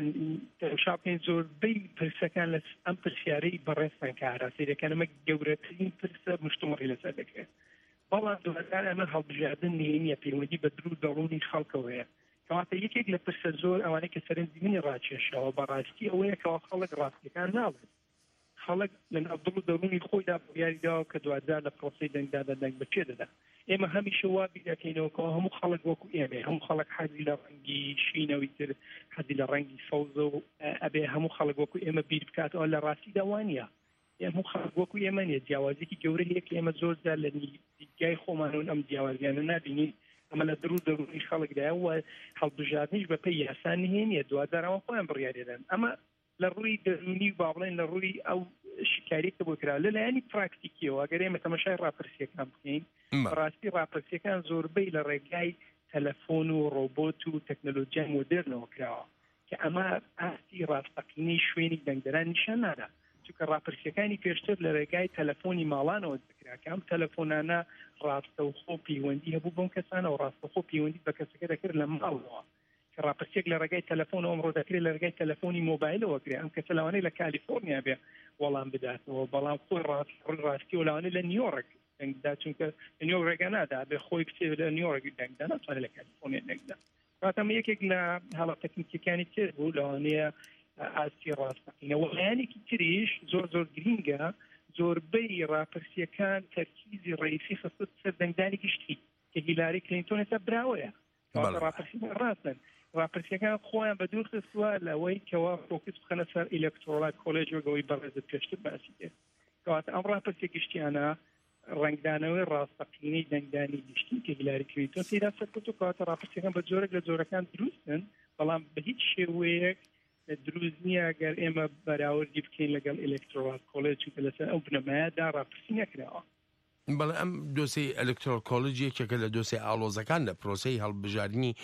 E: شاپین زۆربەی پرسەکان لە ئەم پرسیارەی بەڕێستان کە ئاراسیەکان ئەمە گەورەترین پرسە مشتومڕی لەسەر دەکرێت بەڵام دووەکان ئەمە هەڵبژاردن نهێنیە پەیوەندی بە درو دەڕوونی خەڵکەوەیە کەواتە یەکێک لە پرسە زۆر ئەوانەی کە سەرنجی منی ڕاکێشەوە بەڕاستی ئەوەیە کەەوە خەڵک ڕاستیەکان ناڵێت خەڵک لە ناودڵ و دەڕوونی خۆیدا بڕیاریداوە کە دوجار لە پرۆسەی دەنگدادا دەنگ بەچێ دەدا ئێمە هەمیشە وا بیرەکەینەوەکەەوە هەموو خەڵک وەکو ئێمە هەموو خەڵک حەزی لە ڕەنگی شینەوەی تر حەزی لە ڕەنگی فەوزە و ئەبێ هەموو خەڵک وەکو ئێمە بیر بکاتەوە لە ڕاستی داوانە هەموو خەڵک وەکو ئێمە نیە جیاوازێکی گەورە هەیە کە ئێمە زۆرجار لە دیگای خۆمانەوە ئەم جیاوازیانە نابینین ئەمە لە درو دەڕوونی خەڵکدایە و هەڵبژاردنیش بە پێی یاسان نهێنیە دوادارەوە خۆیان بڕیاردێدەن ئەمە لە ڕووی دەرونی با بڵێن لە ڕووی ئەو شکاریەکە بۆ کرا لەلایەنی پراکتیکیەوە ئەگەر ئێمە تەماشای ڕاپرسیەکان بکەین ڕاستی ڕاپرسیەکان زۆربەی لە ڕێگای تەلەفۆن و ڕۆبۆت و تەکنۆلۆژیای مۆدرنەوە کراوە کە ئەمە ئاستی ڕاستەقینەی شوێنی دەنگدەران نیشان نادا چونکە ڕاپرسیەکانی پێشتر لە ڕێگای تەلەفۆنی ماڵانەوە دەکرا کە ئەم تەلەفۆنانە ڕاستەوخۆ پەیوەندی هەبوو بەم کەسانە و ڕاستەخۆ پەیوەندی بە کەسەکە دەکرد لە ماڵەوە کە ڕاپرسیەک لە ڕێگای تەلەفۆن ئەمڕۆ دەکرێت لە ڕێگای تەلەفۆنی مۆبایلەوە کرێ ئەم کەسە لەوانەیە لە کالیفۆرنیا بێ وەڵام بداتەوە بەڵام خۆی ڕاستی و لەوانەیە لە نیویۆرک دەنگدا چونکە نیویۆرک ڕێگە نادا بێ خۆی بچێت لە نیویۆرک دەنگدا ناتوانێت لە کالیفۆرنیا دەنگدا کاتەمە یەکێک لە هەڵە تەکنیکیەکانی تر بوو لەوانەیە ئاستی ڕاستەقینەوە لایەنێکی تریش زۆر زۆر گرینگە زۆربەی ڕاپرسیەکان تەرکیزی ڕئیسی خستت سەر دەنگدانی گشتی کە هیلاری کلینتۆن هێستا براوەیە ڕاپرسیەکان ڕاستن ڕاپرسیەکان خۆیان بە دوور خستووە لەوەی کەوا فۆکس بخەنە سەر ئیلەکترۆلات کۆلێج وەگەوەی بەڕێزت پێشتر باسی کرد کەواتە ئەم ڕاپرسیە گشتیانە ڕنگدانەوەی ڕاستەقینەی دەنگدانی گشتی کە هیلاری کلینتۆن تێدا سەرکەوت و کەواتە ڕاپرسیەکان بە جۆرێک لە جۆرەکان دروستن بەڵام بە هیچ شێوەیەک دروست نییە ئەگەر ئێمە بەراوردی بکەین لەگەڵ ئلکترۆلات کۆلێج کە لەسەر ئەو بنەمایەدا ڕاپرسی نەکراوە
O: بەڵێ ئەم دۆسی ئەلکترۆل کۆلج یەکێکە لە دۆسی ئاڵۆزەکان لە پرۆسەی هەڵبژاردننی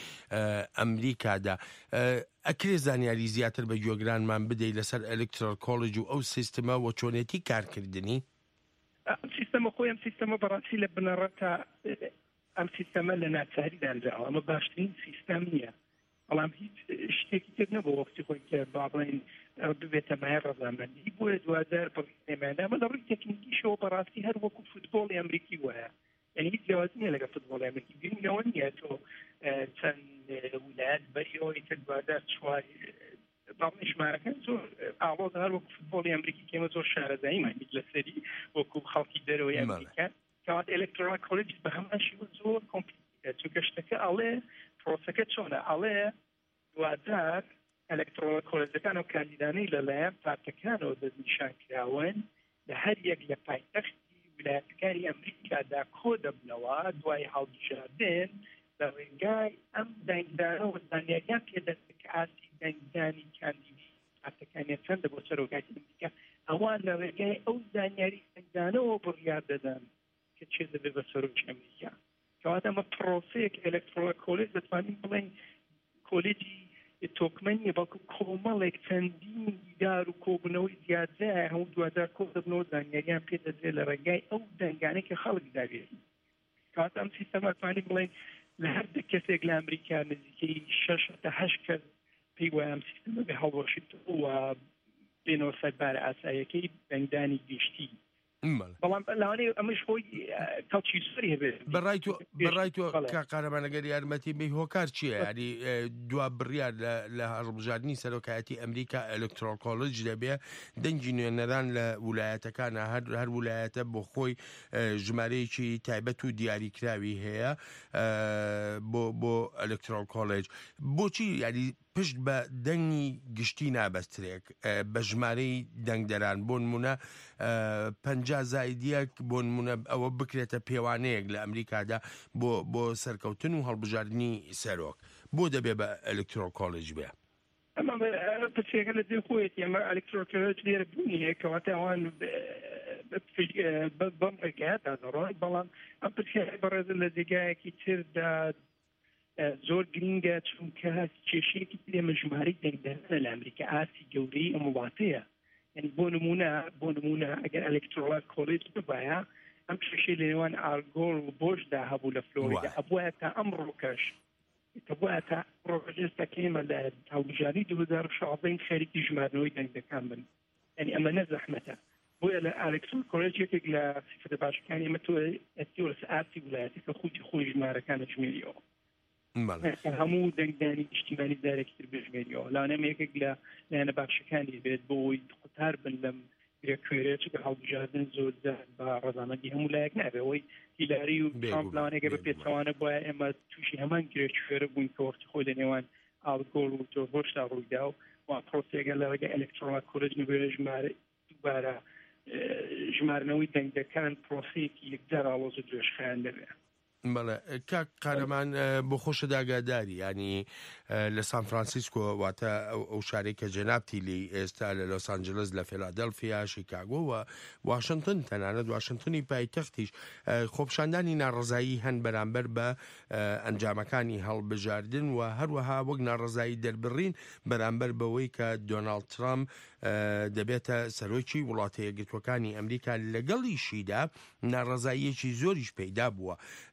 O: ئەمریکادا ئەکرێ زانیاری زیاتر بە گوێگرانمان بدەیت لەسەر ئەلکترۆل کۆلج و ئەو سیستەمە وە چۆنێتی کارکردنی
E: سیستەمە خۆی ئەم سیستەمە بەڕاستی لە بنەڕەتە ئەم سیستەمە لە ناچاری دانراوە ئەمە باشترین سیستەم نییە بەڵام هیچ شتێکی تر نەبوو وەختی خۆی کە با بڵێن ببێتە مای ڕەزامەندی بۆیە دوادار بڕێمانە ئەمە لە ڕووی تەکنیکیشەوە بەڕاستی هەر وەکو فوتبۆڵی ئەمریکی وایە
P: یعنی هیچ جیاوازی نیە لەگە فوتبۆڵی ئەمریکی گرنگەوە نییە تۆ چەند ویلایەت بەریەوەی تر دوادار چوار باڵی ژمارەکان زۆر ئاڵۆز هەر وەکو فوتبۆڵی ئەمریکی کێمە زۆر شارەزاییمان لەسەری وەکو خەڵکی دەرەوەی ئەمریکا کەوات ئەلکترۆنیک کۆلێج بە هەماشی زۆر کۆمپلیکە چونکە شتەکە ئەڵێ پرۆسەکە چۆنە ئەڵێ دوادار ئەلکترۆنیک کۆلێجەکان و کاندیدانەی لەلایەن پارتەکانەوە دەستنیشان کراون لە هەر یەک لە پایتەختی ویلایەتەکانی ئەمریکادا کۆ دەبنەوە دوای هەڵبژاردن لە ڕێگای ئەم دەنگدانەوە زانیاریان پێدەست کە ئاسی دەنگدانی کاندیدی پارتەکانیان چەندە بۆ سەرۆکاتی ئەمریکا ئەوان لە ڕێگای ئەو زانیاری دەنگدانەوە بڕیار دەدەن کە چێ دەبێت بە سەرۆکی ئەمریکا کەواتە ئەمە پرۆسەیەک ئەلکترۆنیک کۆلێج دەتوانین بڵێن کۆلێجی تۆکمەنیە بەڵکو کۆمەڵێک چەندین ئیدار و کۆبوونەوەی زیادزایە هەموو دوادار کۆ دەبنەوە زانیاریان پێ دەدرێت لە ڕێگای ئەو دەنگانەی کە خەڵک داوێت کەواتە ئەم سیستەمە توانین بڵێن لە هەر کەسێک لە ئەمریکا نزیکەی 6 تا 8 کەس پێی وایە ئەم سیستەمە بێ هەڵوەشیتەوە بێنەوە سەر بارە ئاساییەکەی دەنگدانی گشتی بەڵام لەوانەیە ئەمەش خۆی کەڵکی سووری هەبێت
O: بەڕای تۆ قارەمانەگەر یارمەتی بێ هۆکار چییە ینی دوا بڕیار لە هەڵبژاردننی سەرۆکایەتی ئەمریکا ئەلکترۆن کۆلج دەبێ دەنگی نوێنەران لە ویلایەتەکانە هەر ویلایەتە بۆ خۆی ژمارەیەکی تایبەت و دیاریکراوی هەیە بۆ ئەلکترۆن کۆلج بۆچی ینی پشت بە دەنگی گشتی نابەسترێک بە ژمارەی دەنگدەران بۆ نمونە 50 زایدیەک بۆ نمونە ئەوە بکرێتە پێوانەیەک لە ئەمریکادا بۆ سەرکەوتن و هەڵبژاردننی سەرۆک بۆ دەبێ بە ئەلکترۆن کۆلج بێ
P: ئەمە پرسیەکە لە دێ خۆیەتی ئەمە ئەلکترۆن کۆلج لێرە بوونیە کەواتە ئەوان بەم ڕێگایەدا دەڕۆن بەڵام ئەم پرسیەکە بەڕێز لە جێگایەکی تردا زۆر گرینگە چونکە کێشەیەکی لێمە ژمارەی دەنگدانە لە ئەمریکا ئاسی گەورەی ئەم وڵاتەیە یعنی بۆ نمونە ئەگەر ئەلکترۆنیک کۆلێج ببایە ئەم کێشەی لە نێوان ئارگۆڵ و بۆشدا هەبوو لە فلۆریدا ئەبوایە تا ئەمڕۆکەش بوایە تا ڕۆژێستا کێمە لە هەڵبژاردننی 2016 خەریکی ژمارنەوەی دەنگدەکان بن یعنی ئەمە نەزەحمەتە بۆیە لە ئەلکترۆنیک کۆلێج یەکێک لە سیفەتە باشەکانی ئەمە تۆ ئەتیۆرس ئارتی ویلایەتی کە خۆی ژمارەکانە ژمێریەوە هەموو دەنگدانی نیشتیمانی دارێکتر بژمێریەوە لاانەم یەکێک لە لایەنە باشەکانی بێت بۆی قوتار بن لەم گرێکوێرە چکە هەڵبژاردن زۆر بە ڕەزامەندی هەموو لایەک نابێ ئەوەی هیلاری و ترامپ لەوانەیە بە پێچەوانە بۆیە ئێمە تووشی هەمان گرێکوێرە بووین کە وەختی خۆی لە نێوان ئالگۆڵ و جۆر بۆشتا ڕوویدا و پرۆسێگە لە ڕێگە ئەلکترۆنیک کۆلێج نوێرە ژمارە دووبارە ژمارنەوەی دەنگدەکان پرۆسەیەکی یەکجار ئاڵۆز و درێژخایان دەبێت
O: بەڵێ کاک قارەمان بۆ خۆشە داگاداری ینی لە سان فرانسیسکۆ واتە ئەو شارێک کە جەنابتی لی ئێستا لە لۆس ئانجلس لە فیلادەلفیا شیکاگۆ و واشنگتن تەنانەت واشنگتنی پایتەختیش خۆپشاندانی ناڕزایی هەن بەرامبەر بە ئەنجامەکانی هەڵبژاردن و هەروەها وەک ناڕزایی دەربڕین بەرامبەر بەوەی کە دۆناڵد ترامپ دەبێتە سەرۆکی وڵاتە یەکگرتووەکانی ئەمریکا لەگەڵیشیدا ناڕزاییەکی زۆریش پەیدا بووە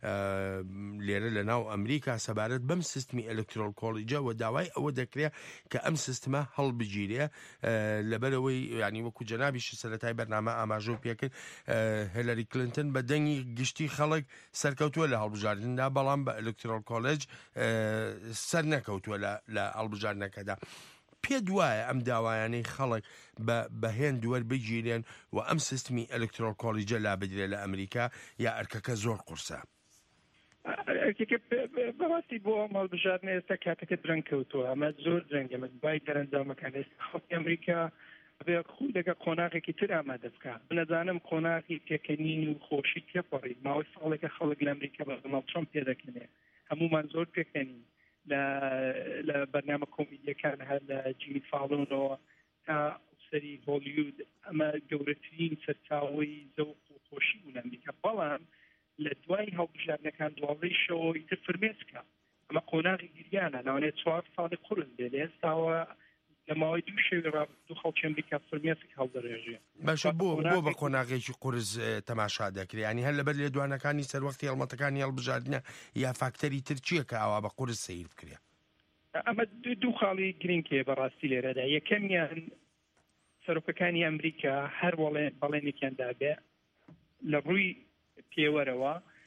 O: لێرە لە ناو ئەمریکا سەبارەت بەم سیستمی ئەلکترۆن کۆلیجە و داوای ئەوە دەکرێت کە ئەم سیستمە هەڵبگیرێ لەبەرەوەی ینی وەکو جەنابیش سەرەتای بەرنامە ئاماژە پێکرد هیلاری کلینتن بە دەنگی گشتی خەڵک سەرکەوتووە لە هەڵبژاردندا بەڵام بە ئەلکترۆن کۆلێج سەر نەکەوتووە لە هەڵبژاردنەکەدا پێ دوایە ئەم داوایانەی خەڵک بە هێن دووەربگیرێن و ئەم سیستمی ئەلکترۆن کۆلیجە لا بدرێت لە ئەمریکا یا ئەرکەکە زۆر قورسە
P: بەڕاستی بۆ هەڵبژاردن ئێستا کاتەکە درەنگ کەوتووە ئەمە زۆر درەنگە دوای دەرەنجامەکان ئێستا خەڵکی ئەمریکا بێ خۆی لەگە قۆناغێکی تر ئامادە بکات بنەزانم قۆناغی پێکەنین و خۆشی تێپەڕی ماوەی ساڵێکە خەڵک لە ئەمریکا بە دۆناڵد ترامپ پێدەکەنێ هەمومان زۆر پێکەنین لە بەرنامە کۆمیدیەکان هەر لە جیمی فاڵۆنەوە تا سەری هۆلیوود ئەمە گەورەترین سەرچاوەی زەوق و خۆشی بوو لە ئەمریکا بەڵام لە دوای هەڵبژاردنەکان دوازەی شەوە ئیتر فرمێسکە ئەمە قۆناغی گریانە لەوانێت 4 ساڵی قورس بێت لە ئێستاوە لە ماوەی دوو شەوی ڕابردوو خەڵکی ئەمریکا فرمێسک هەڵدەڕێژێ
O: باشە بۆ بە قۆناغێکی قورس تەماشا دەکرێت ینی هەر لەبەر لێدوانەکانی سەروەختی هەڵمەتەکانی هەڵبژاردنە یا فاکتەری تر چییە کە ئاوا بە قورس سیر بکرێت
P: ئەمە دوو خاڵی گرنگکێ بەڕاستی لێرەدا یەکەمیان سەرۆکەکانی ئەمریکا هەر بەڵێنێکیان دابێ لە ڕووی پێوەرەوە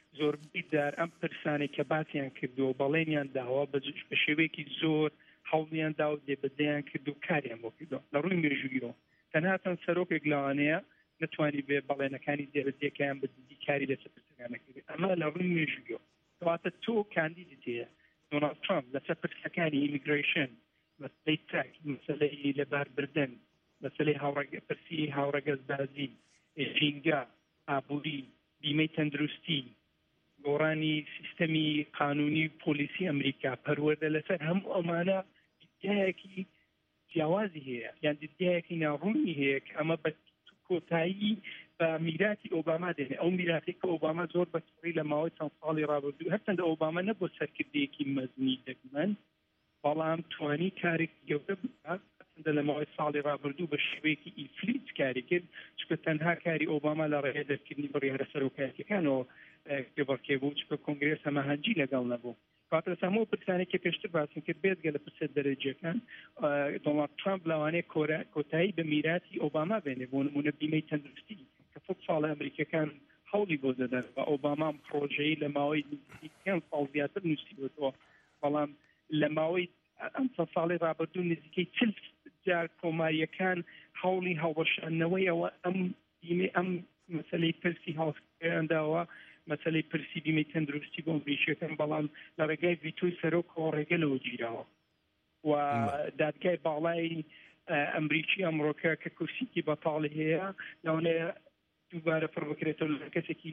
P: زۆربەی دار ئەم پرسانێک کە باسییان کردو بەڵێنیان داوە بە شێوەیەکی زۆر هەوڵیان دا و دێبەدەیان کرد و کاریان بۆ کردو لە ڕووی مێژوویەوە تەنهاتەن سەرۆکێک لەوانەیە نتوانی بێ بەڵێنەکانی دێبەدەیەکیان بەدیدی کاری لەسەر پرسەکانەکردی ئەمە لە ڕووی مێژوویەوە کەواتە تۆ کاندیدت هەیە دۆناڵد ترامپ لەسەر پرسەکانی ئیمیگریشن مەسلەی تاک مەسلەی لەباربردن مەسلەی پرسی هاوڕەگەزبازی ژینگە ئابووری بیمەی تەندروستی گۆڕانی سیستەمی قانونی پۆلیسی ئەمریکا پەروەردە لەسەر هەموو ئەمانە دیدگایەکی جیاوازی هەیە یان دیدگایەکی ناڕوونی هەیە کە ئەمە بە کۆتایی بە میراتی ئۆباما دێنێ ئەو میراتی کە ئۆباما زۆر بەکاری لە ماوەی چەند ساڵی ڕابردوو هەرچەندە ئۆباما نەبووە سەرکردەیەکی مەزنی دەگمەن بەڵام توانی کارێکی گەورە بکات لە ماوەی ساڵی ڕابردوو بە شێوەیەکی ئیفلیت کاری کرد چکە تەنها کاری ئۆباما لە ڕێگەی دەرکردنی بڕیارە سەرۆکایەتیەکانەوە کێبڕکێ بوو چکە کۆنگرێس هەماهەنگی لەگەڵ نەبوو کاتە هەموو پرسانێکی پێشتر باسم کرد بێزگە لە پرسە دەرەجەکان دۆناڵد ترامپ لەوانەیە کۆتایی بە میراتی ئۆباما بێنێ بۆ نمونە بیمەی تەندروستی کە سەد ساڵە ئەمریکەکان هەوڵی بۆ دەدەن بە ئۆباما پرۆژەی لە ماوەی پێنج ساڵ زیاتر نووسیوەوە بەڵام لە ماوەی ئەم چەند ساڵی ڕابردوو نزیکەی چل جار کۆماریەکان هەوڵی هەڵبەشاندنەوەیەوە ئەم مەسەلەی پرسی هەڵسکەیانداوە مەسەلەی پرسی بیمەی تەندروستی بۆ ئەمریکیەکان بەڵام لە ڕێگای ڤیتۆی سەرۆکەوە ڕێگە لەوە گیراوە و دادگای باڵای ئەمریکی ئەمڕۆکە کە کورسیکی بەتاڵی هەیە لەوانەیە دووبارە پڕ بکرێتەوە لە کەسێکی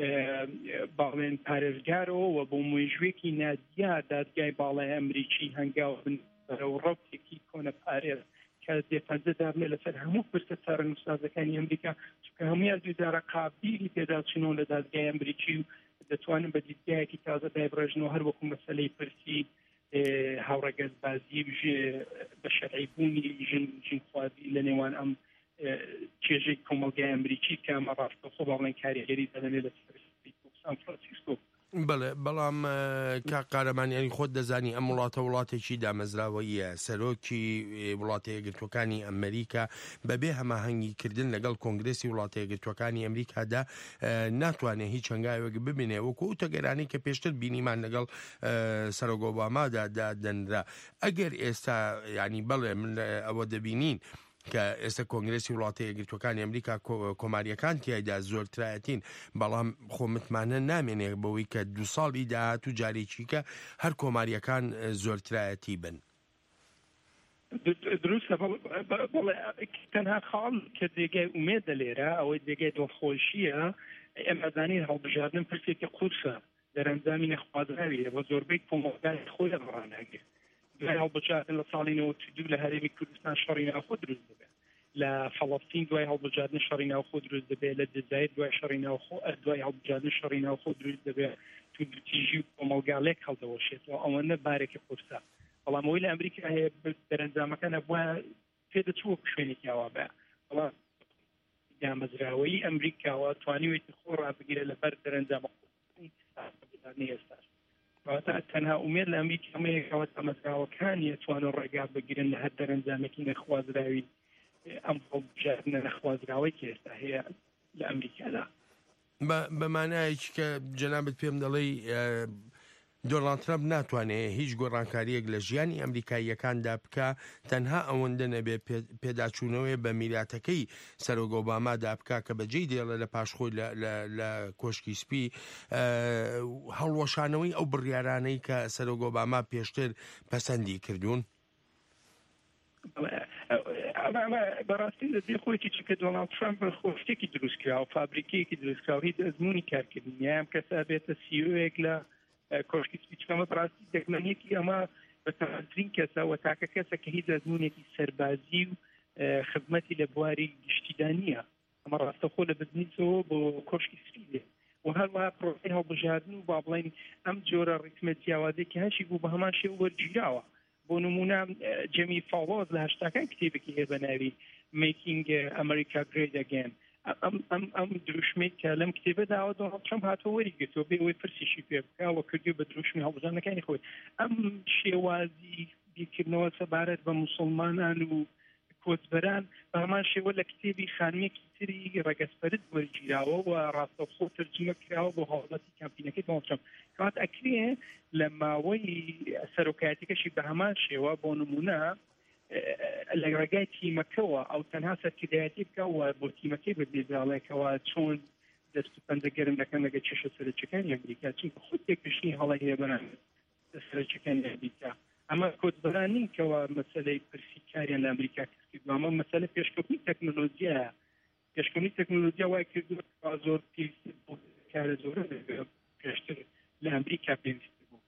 P: باڵێن پارێزگارەوە و بۆ مێژوێکی نادیا دادگای باڵای ئەمریکی هەنگاو بەرەو ڕەوتێکی کۆنە پارێز کە دێپەنجە دابنێ لەسەر هەموو پرسە چارە نووسازەکانی ئەمریکا چونکە هەمویان دوودارە قابلی پێداچنەوە لە دادگای ئەمریکی و دەتوانن بە دیدگایەکی تازە دایبڕێژنەوە هەر وەکو مەسەلەی پرسی هاوڕەگەزبازی بە شەرعیبوونی ژنخوازی لە نێوان ئەم چێژەی کۆمەلگای ئەمریکی کە ئەمە ڕاستەوخۆ باڵێن کاریگەری دەدەنێت لە سان فرانسیسکۆ
O: بەڵام قارەمانیانی خۆت دەزانی ئەم وڵاتە وڵاتێکی دامەزراوەیە سەرۆکی وڵاتە یەکگرتوەکانی ئەمریکا بەبێ هەماهەنگیکردن لەگەڵ کۆنگرێسی وڵاتە یەکگرتوەکانی ئەمریکادا ناتوانێت هیچ هەنگاوێک ببینێ وەکو ئەو تەگەرانی کە پێشتر بینیمان لەگەڵ سەرۆک ئۆبامادا دادەنرا ئەگەر ئێستا ینی بەڵێ من ئەوە دەبینین کە ئێستا کۆنگرێسی وڵاتە یەکگرتوەکانی ئەمریکا کۆماریەکان تیایدا زۆرترایەتین بەڵام خۆ متمانە نامێنێ بەوەی کە دو ساڵی داهات و جارێکی کە هەر کۆماریەکان زۆرترایەتی بن
P: دروستە بەڵێ تەنها خاڵ کە دێگای ئومێدە لێرە ئەوەی دێگای دڵخۆشیە ئەمەزانی هەڵبژاردن پرسێکی قورسە دەرەنجامی نەخوازراویە بە زۆربەی کۆمەلگای خۆی ڕاناگرێت دوای هەڵبژاردن لە ساڵی 92 لە هەرێمی کوردستان شەڕی ناوخۆ دروست دەبێت لە فەڵەستین دوای هەڵبژاردن شەڕی ناوخۆ دروست دەبێت لە دەزایر دوای شەڕی ناوخۆ دوای هەڵبژاردن شەڕی ناوخۆ دروست دەبێت تو دوتیژی و کۆمەلگالێک هەڵدەوەشێتەوە ئەوەنە بارێکی قورسە بەڵام ئەوەی لە ئەمریکا هەیە دەرەنجامەکان بووە پێدەچووە شوێنێکی ئەوە بە بەڵام دامەزراوەی ئەمریکاوە توانیوێتی خۆ ڕابگیرە لەبەر دەرەنجامە ئێستاش تەنها ئومێد لە ئەمریکامەیەکەوە تەمەزراوەکانی توانن ڕێگا بگیرن لە هەر دەرەنجامێکی نەخوازراوی ئەم هەڵبژاردنە نەخوازراوەی کە ئێستا هەیە لە ئەمریکادا
O: بە مانایەکی کە جەنابەت پێم دەڵێی دۆناڵد ترامپ ناتوانێت هیچ گۆڕانکاریەک لە ژیانی ئەمریکاییەکاندا بکە تەنها ئەوەندە نەبێ پێداچوونەوەی بە میراتەکەی سەرۆک ئۆبامادا بکە کە بەجێی دێڵە لە پاشخۆی لە کۆشکی سپی هەڵوەشانەوەی ئەو بڕیارانەی کە سەرۆک ئۆباما پێشتر پەسەندی کردوون
P: بەڕاستی لە دێ خۆیکی چکە دۆناڵد ترامپ خۆشتێکی دروستکراوە فابریکەیەکی دروستکراوە هیچ ئەزمموی کارکردنی ئەم کەسا بێتە سیۆیەک لە کۆشکی سپیچکەمە بڕاستی دەگمەنیەکی ئەمە بە تەمەترین کەسەوە تاکە کەسە کە هیچ ئەزممونێکی سەربازی و خدمەتی لە بواری گشتیدانیە ئەمە ڕاستەخۆ لە بزنیسەوە بۆ کۆشکی سپیدێ و هەروەها پرۆسەی هەڵبژاردن و با بڵێن ئەم جۆرە ڕیتمە جیاوازێکی هەشی بوو بە هەمان شێوە وەرگیراوە بۆ نمونە جەمی فاڵۆز لە هەشتاکان کتێبێکی هەیە بە ناوی Making America Great Again ئەم دروشمەی کە لەم کتێبەداوە دۆناڵد ترامپ هاتووە وەریگرتەوە بێ ئەوەی پرسیشی پێ بکەوە کردو بە دروشمی هەڵبژاردنەکانی خۆی ئەم شێوازی بیرکردنەوە سەبارەت بە موسڵمانان و کۆچبەران بە هەمان شێوە لە کتێبی خانوویەکی تری ڕەگەسپەرت وەرگیراوە و ڕاستەوخۆ ترجمە کراوە بۆ هەوڵەتی کامپینەکەی دۆناڵد ترامپ کات ئەکرێ لە ماوەی سەرۆکایەتیەکەشی بە هەمان شێوە بۆ نمونە لە ڕێگای تیمەکەەوە ئەو تەنها سەرکردایەتی بکەوە بۆ تیمەکەی بەبێزاڵێکەوە چۆن دەست و پەنجە گەرم دەکەن لەگە چێشە سەرچەکانی ئەمریکا چونکە خود تێکپشنی هەڵی هەیەبەران سەرچەکانی ئەمریکا ئەمە کۆچبەران نین کەەوە مەسەلەی پرسیکاریان لە ئەمریکا کردووە ئەمە مەسەلە پێشکەوتنی تەکنۆلۆژیایە پێشکەوتنی تەکنۆلۆژیا وای کردووە زۆر پێویست بۆ کارە زۆرە پێشتر لە ئەمریکا پێویست بوو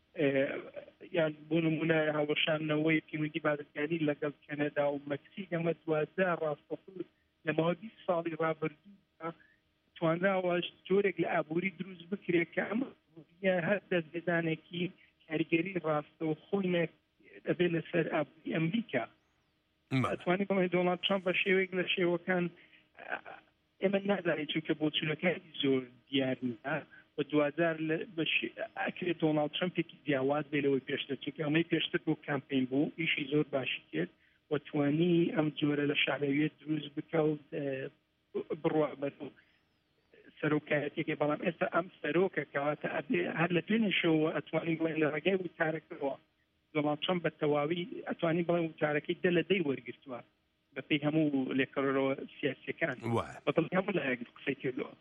P: یان بۆ نمونە هاوشانەوەی پیوەندی بازرگانی لەگەڵ کەنەدا و مەکسیک ئەمە 12 ڕاستەوخۆ لە ماوەی 20 ساڵی ڕابردوو توانراوە جۆرێک لە ئابووری دروست بکرێت کە ئەمە هەر دەستێدانێکی کاریگەری ڕاستەوە خۆی دەبێت لەسەر ئابووری ئەمریکا ئەتوانی بڵێ دۆناڵد ترامپ بە شێوەیەک لە شێوەکان ئێمە نازانین چونکە بۆ چونەکانی زۆر دیار نیە بە 2000 ئەکرێت دۆناڵد ترامپێکی جیاواز بێ لەوەی پێشتر چونکە ئەمەی پێشتر بۆ کامپین بوو ئیشی زۆر باشی کرد و توانی ئەم جۆرە لە شارەویێت دروست بکەوت بڕوا بەرەو سەرۆکایەتێکی بەڵام ئێستا ئەم سەرۆکە کەواتە هەر لە دوێنێشەوە ئەتوانی بڵێن لە ڕێگای وتارەکەەوە دۆناڵد ترامپ بە تەواوی ئەتوانی بڵێن وتارەکەی دە لە دەی وەرگرتووە بەپێی هەموو لێکۆڵەرەوە سیاسیەکان بەڵ هەموو لە قسەی کردەوە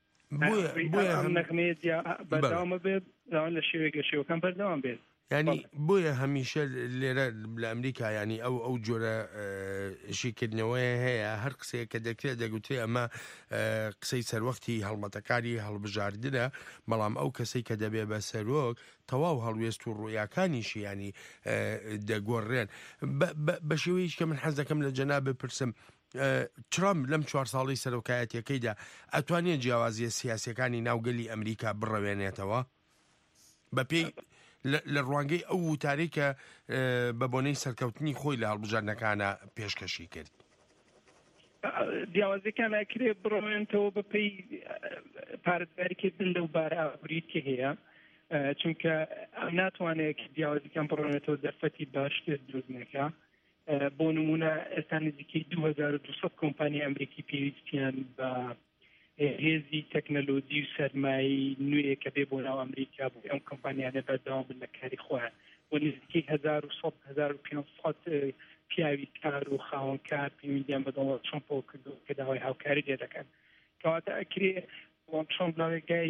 P: نەخمێت بەردەوامە بێت لە شێوەیەک لە شێوەکان بەردەوام بێت
O: ینی بۆیە هەمیشە لێرە لە ئەمریکا ینی ئەو جۆرە شیکردنەوەی هەیە هەر قسەیە کە دەکرێت دەگوتێ ئەمە قسەی سەروەختی هەڵمەتەکاری هەڵبژاردنە بەڵام ئەو کەسەی کە دەبێ بە سەرۆک تەواو هەڵوێست و ڕوویاکانیشی ینی دەگۆڕێن بە شێوەیەش کە من حەز دەکەم لە جەناب بپرسم ترامپ لەم 4 ساڵی سەرۆکایەتیەکەیدا ئەتوانێت جیاوازیە سیاسیەکانی ناوگەلی ئەمریکا بڕەوێنێتەوە بەپێی لە ڕوانگەی ئەو وتارەی کە بە بۆنەی سەرکەوتنی خۆی لە هەڵبژاردنەکانە پێشکەشی کرد
P: دیاوازەکان ئەکرێ بڕۆێنەوە بەپێی پارێزگاریکردن لەو بارە ئابووریت کە هەیە چونکە ناتوانێت دیاوازەکان بڕۆێنێتەوە دەرفەتی باشتر دروست نەکە بۆ نمونە ئێستا نزیکەی 2200 کۆمپانیای ئەمریکی پێویستیان بە هێزی تەکنەلۆژی و سەرمایی نوێیە کە بێ بۆ ناو ئەمریکا بوو ئەم کۆمپانیانە بەردەوام بن لە کاری خۆیان بۆ نزیکەی 1500 پیاوی کار و خاوەن کار پەیوەندیان بە دۆناڵد ترامپەوە کردو کە داوای هاوکاری لێ دەکەن کەواتە ئەکرێ دۆناڵد ترامپ لە ڕێگای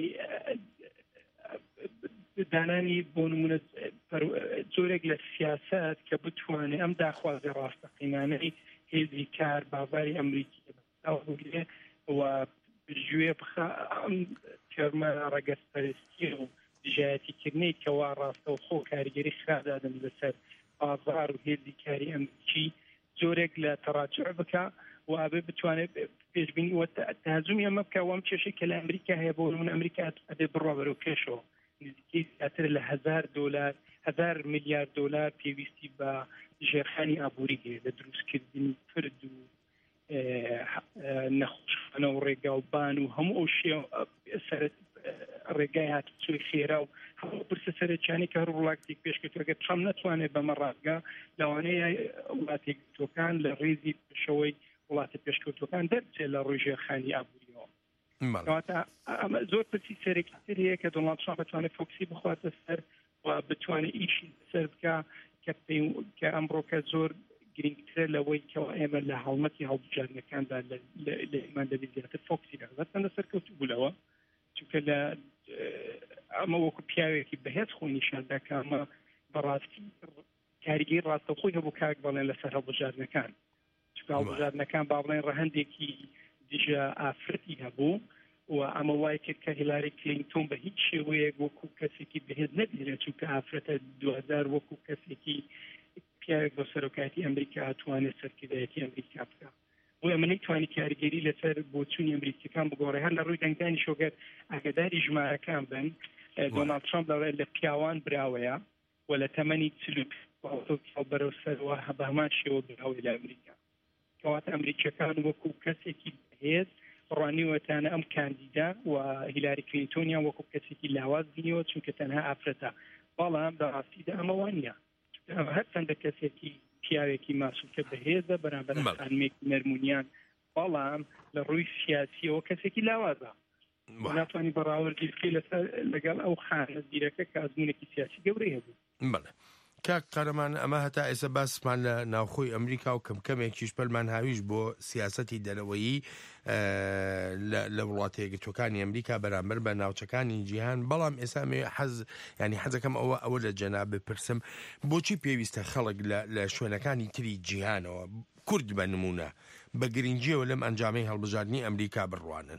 P: دانانی بۆ نمونە جۆرێک لە سیاسەت کە بتوانێت ئەم داخوازی ڕاستەقینانەی هێزی کار بازاری ئەمریکی بەداوە و بژوێ بخە ئەم تێرمە ڕەگەسپەرستی و دژایەتیکردنەی کەوا ڕاستەوە خۆ کاریگەری خرادادن لەسەر بازار و هێزی کاری ئەمریکی جۆرێک لە تەڕاجع بکە و ئابێ بتوانێت پێشبینی وە تازومی ئەمە بکە وەم کێشەی کە لە ئەمریکا هەیە بۆ من ئەمریکا ئەبێ بڕوا بەرەو پێشەوە نزیکەی زیاتر لە $1000 میلیارد پێویستی بە ژێرخانی ئابووری هەیە لە دروستکردنی فرد و نەخۆشخانە و ڕێگاوبان و هەموو ئەو ڕێگای هاتوچۆی خێرا و هەموو پرسە سەرچانی کە هەر وڵاتێک پێشکەوتوەکە ترامپ نەتوانێت بەمە ڕادگا لەوانەیە وڵاتێکگرتوەکان لە ڕێزی پێشەوەی وڵاتە پێشکەوتوەکان دەرچێت لە ڕۆژ ژێرخانی ئابووریەوە ئەمە زۆر پرسی سەرێکی تر هەیە کە دۆناڵد ترامپ بتوانێت فۆکسی بخواتە سەر و بتوانێت ئیشی سەر بکە کە ئەمڕۆکە زۆر گرنگترە لەوەی کەەوە ئێمە لە هەڵمەتی هەڵبژاردنەکاندا لە ئێمان دەبێت زیاتر فۆکسی دەکەن لەسەر کەوتوبوولەوە چونکە لە ئەمە وەکو پیاوێکی بەهێز خۆی نیشاندا کە ئەمە بەڕاستی کاریگەری ڕاستەوخۆی هەبوو کاک بەڵێن لەسەر هەڵبژاردنەکان چونکە هەڵبژاردنەکان با بڵێن ڕەهەندێکی دژە ئافرەتی هەبوو و ئەمە وای کرد کە هیلاری کلینتۆن بە هیچ شێوەیەک وەکو کەسێکی بەهێز نەبینێت چونکە ئافرەتە 2000 وەکو کەسێکی پیاوێک بە سەرۆکایەتی ئەمریکا هاتوانێت سەرکردایەتی ئەمریکا بکە بۆ ئەمە نەیتوانی کاریگەری لەسەر بۆچوونی ئەمریکیەکان بگۆڕێ هەر لە ڕووی دەنگدانی شۆگەر ئاگاداری ژمارەکان بن دۆناڵد ترامپ لە پیاوان براوەیە و لە تەمەنی 40 بەرەو سەرەوە بە هەمان شێوە براوەی لە ئەمریکا کەواتە ئەمریکیەکان وەکو کەسێکی بەهێز ڕوانیوەتانە ئەم کاندیدا و هیلاری کلینتۆنیان وەکو کەسێکی لاواز بینیەوە چونکە تەنها ئافرەتە بەڵام بەڕاستیدا ئەمە وانە هەر چەندە کەسێکی پیاوێکی ماسوولکە بەهێزە بەرامبەر خانمێکی نەرمونیان، بەڵام لە ڕووی سیاسیەوە کەسێکی لاوازە ناتوانانی بەڕاوردی بکەی لەگەڵ ئەو خانە زیرەکە کە ئەزمونێکی سیاسی گەورەی هەبوو.
O: بەڵێ کاک قەرەمان، ئەمە هەتا ئێستا باسمان لە ناوخۆی ئەمریکا و کەمکەمێکیش پەلمان هاویش بۆ سیاسەتی دەرەوەیی لە وڵاتە یەکگرتووەکانی ئەمریکا بەرامبەر بە ناوچەکانی جیهان. بەڵام ئێستا ینی حەزەکەم ئەوە لە جەناب بپرسم، بۆچی پێویستە خەڵک لە شوێنەکانی تری جیهانەوە کورد بە نمونە بە گرنگیەوە لەم ئەنجامەی هەڵبژاردننی ئەمریکا بڕوانن؟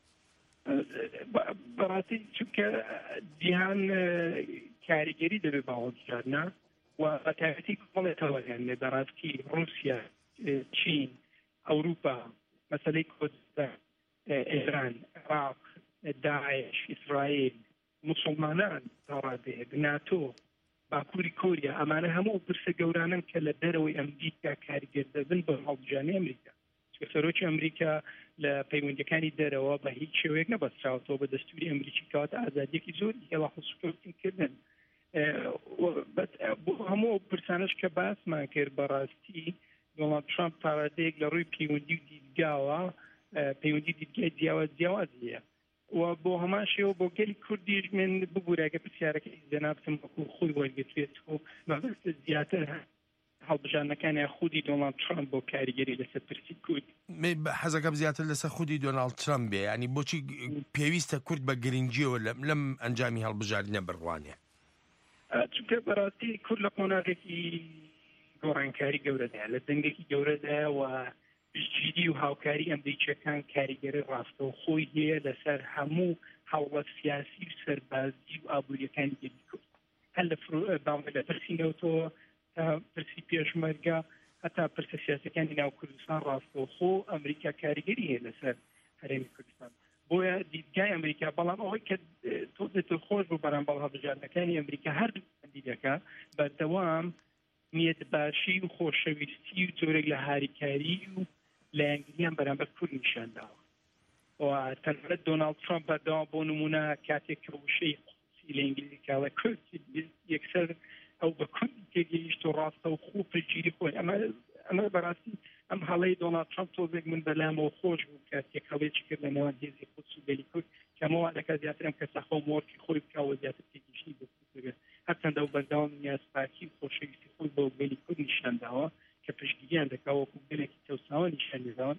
P: بەڕاستی چونکە جیهان کاریگەری دەبێت باوەڕکردنا و بەتایبەتی کۆڵێتەوەیان لێ بەڕاستی رووسیا، چین، ئەوروپا، مەسەلەی کوردستان، ئێران، عێراق، داعش، ئیسرائیل، موسڵمانان ڕادێت، ناتۆ، باکووری کوریا، ئەمانە هەموو پرسە گەورانن کە لە دەرەوەی ئەمریکا کاریگەر دەبن بە هەڵبژاردننی ئەمریکا. سەرۆکی ئەمریکا لە پەیوەندیەکانی دەرەوە بە هیچ شێوەیەک نەبەستراوەوە بە دەستوری ئەمریکی کەواتە ئازادیەکی زۆر هێڵا خصوصیکردن. بۆ هەموو پرسانش کە باسمان کرد بەڕاستی دۆناڵد ترامپ پارادەیەک لە ڕووی پەیوەندی و دیدگاوە پەیوەندی دیدگای جیاوازیە و بۆ هەمان شێوە بۆ گەلی کوردیش من ببوورەکە پرسیارەکەی زەنابتم وەکو خۆی وەرگتوێت و مەبەست زیاتر هەڵبژاردنەکانی خودی دۆناڵد ترامپ بۆ کاریگەری لەسەر پرسی کورد.
O: حەزەکەم زیاتر لەسەر خودی دۆناڵد ترامپ بێ، ینی بۆچی پێویستە کورد بە گرنگیەوە لەم ئەنجامی هەڵبژاردنە بڕوانێ؟
P: چونکە بەڕاستی کورد لە قۆناغێکی گۆڕانکاری گەورەدایە، لە دەنگێکی گەورەدایە و پشتگیری و هاوکاری ئەمریکیەکان کاریگەری ڕاستە و خۆی هەیە لەسەر هەموو هەوڵە سیاسی و سەربازی و ئابوووریەکانی گەلی کورد، هەر لە پرسی نەوتەوە تا پرسی پێشمەرگە هەتا پرسە سیاسەکانی ناو کوردستان ڕاستەوخۆ ئەمریکا کاریگەری هەیە لەسەر هەرێمی کوردستان. بۆیە دیدگای ئەمریکا، بەڵام ئەوەی کە تۆ دڵخۆش بوو بەرامبەر هەڵبژاردنەکانی ئەمریکا هەردوو دەکات بەردەوام نیەت باشی و خۆشەویستی و جۆرێک لە هاریکاری و لایەنگیریان بەرامبەر کورد نیشانداوە. و تەنانەت دۆناڵد ترامپ بەردەوام بۆ نمونە کاتێک کە وشەی قوسی لە ئینگلیزیکاڵە کورد یەکسەر ئەو بە کوردی تێگەیشت و ڕاستە و خوو پرگیری خۆی. ئەمە بەڕاستی ئەم هەڵەی دۆناڵد ترامپ تۆزێک من بەلامەوە خۆش بوو کاتێک هەڵەیەکی کرد لە نێوان هێزی قودس و گەلی کورد کەمەوە دەکات زیاتر ئەم کەسە خۆمۆرکی خۆی بکاوە زیاتر تێگەیشتنی بکات هەرچەندە و بەردەوام نیازپاکی و خۆشەویستی خۆی بۆ گەلی کورد نیشانداوە کە پشتگیریان دەکات وەکو گەلێکی تەوساوە نیشانداوە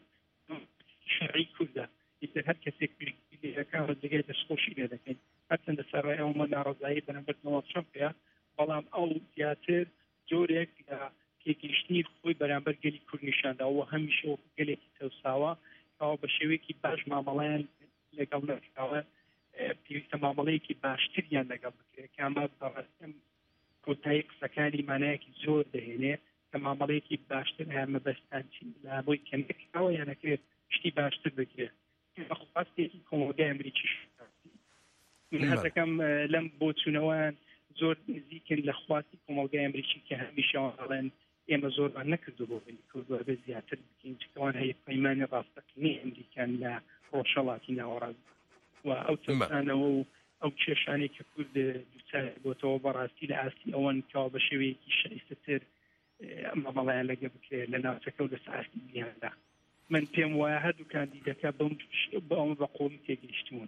P: شەرعی کوردە. ئیتر هەر کەسێک پشتگیریەکە ڕێگای دەستخۆشی لێ دەکەین هەرچەندە سەرڕای ئەومە ناڕەزایی بەرامبەر دۆناڵد ترامپەیە، بەڵام ئەو زیاتر جۆرێک لە تێگەیشتنی خۆی بەرامبەر گەلی کورد نیشانداوە هەمیشە وەکو گەلێکی تەوساوە ئەوە بە شێوەیەکی باش مامەڵەیان لەگەڵ نەکراوە، پێویستە مامەڵەیەکی باشتریان لەگەڵ بکرێت کە ئەمە بەڕاستم کۆتایی قسەکانی مانایەکی زۆر دەهێنێ کە مامەڵەیەکی باشتر هەیە مەبەستان چین لە بۆی کە نەکراوە یان نەکرێت شتی باشتر بکرێت بەخواستێکی کۆمەلگای ئەمریکی من هەزەکەم لەم بۆچوونەوەیان زۆر نزیکن لە خواستی کۆمەلگای ئەمریکی کە هەمیشەڵێن ئێمە زۆربان نەکردو بۆ بنی کوردوە بە زیاتر بکەین چکەوان هەیە پەیمانی ڕاستەقینی ئەمریکان لە ڕۆژهەڵاتی ناوەڕاست و ئەو تەمسانەوە و ئەو کێشانەی کە کورد دووچار بۆتەوە بەڕاستی لە ئاستی ئەوەن کەوا بە شێوەیەکی شایستەتر مامەڵەیان لەگە بکرێت لە ناوچەکە و لە سەعاتی بیاندا. من پێم وایە هەردوو کاندیدەکە بەم بە قۆڵی تێگەیشتوون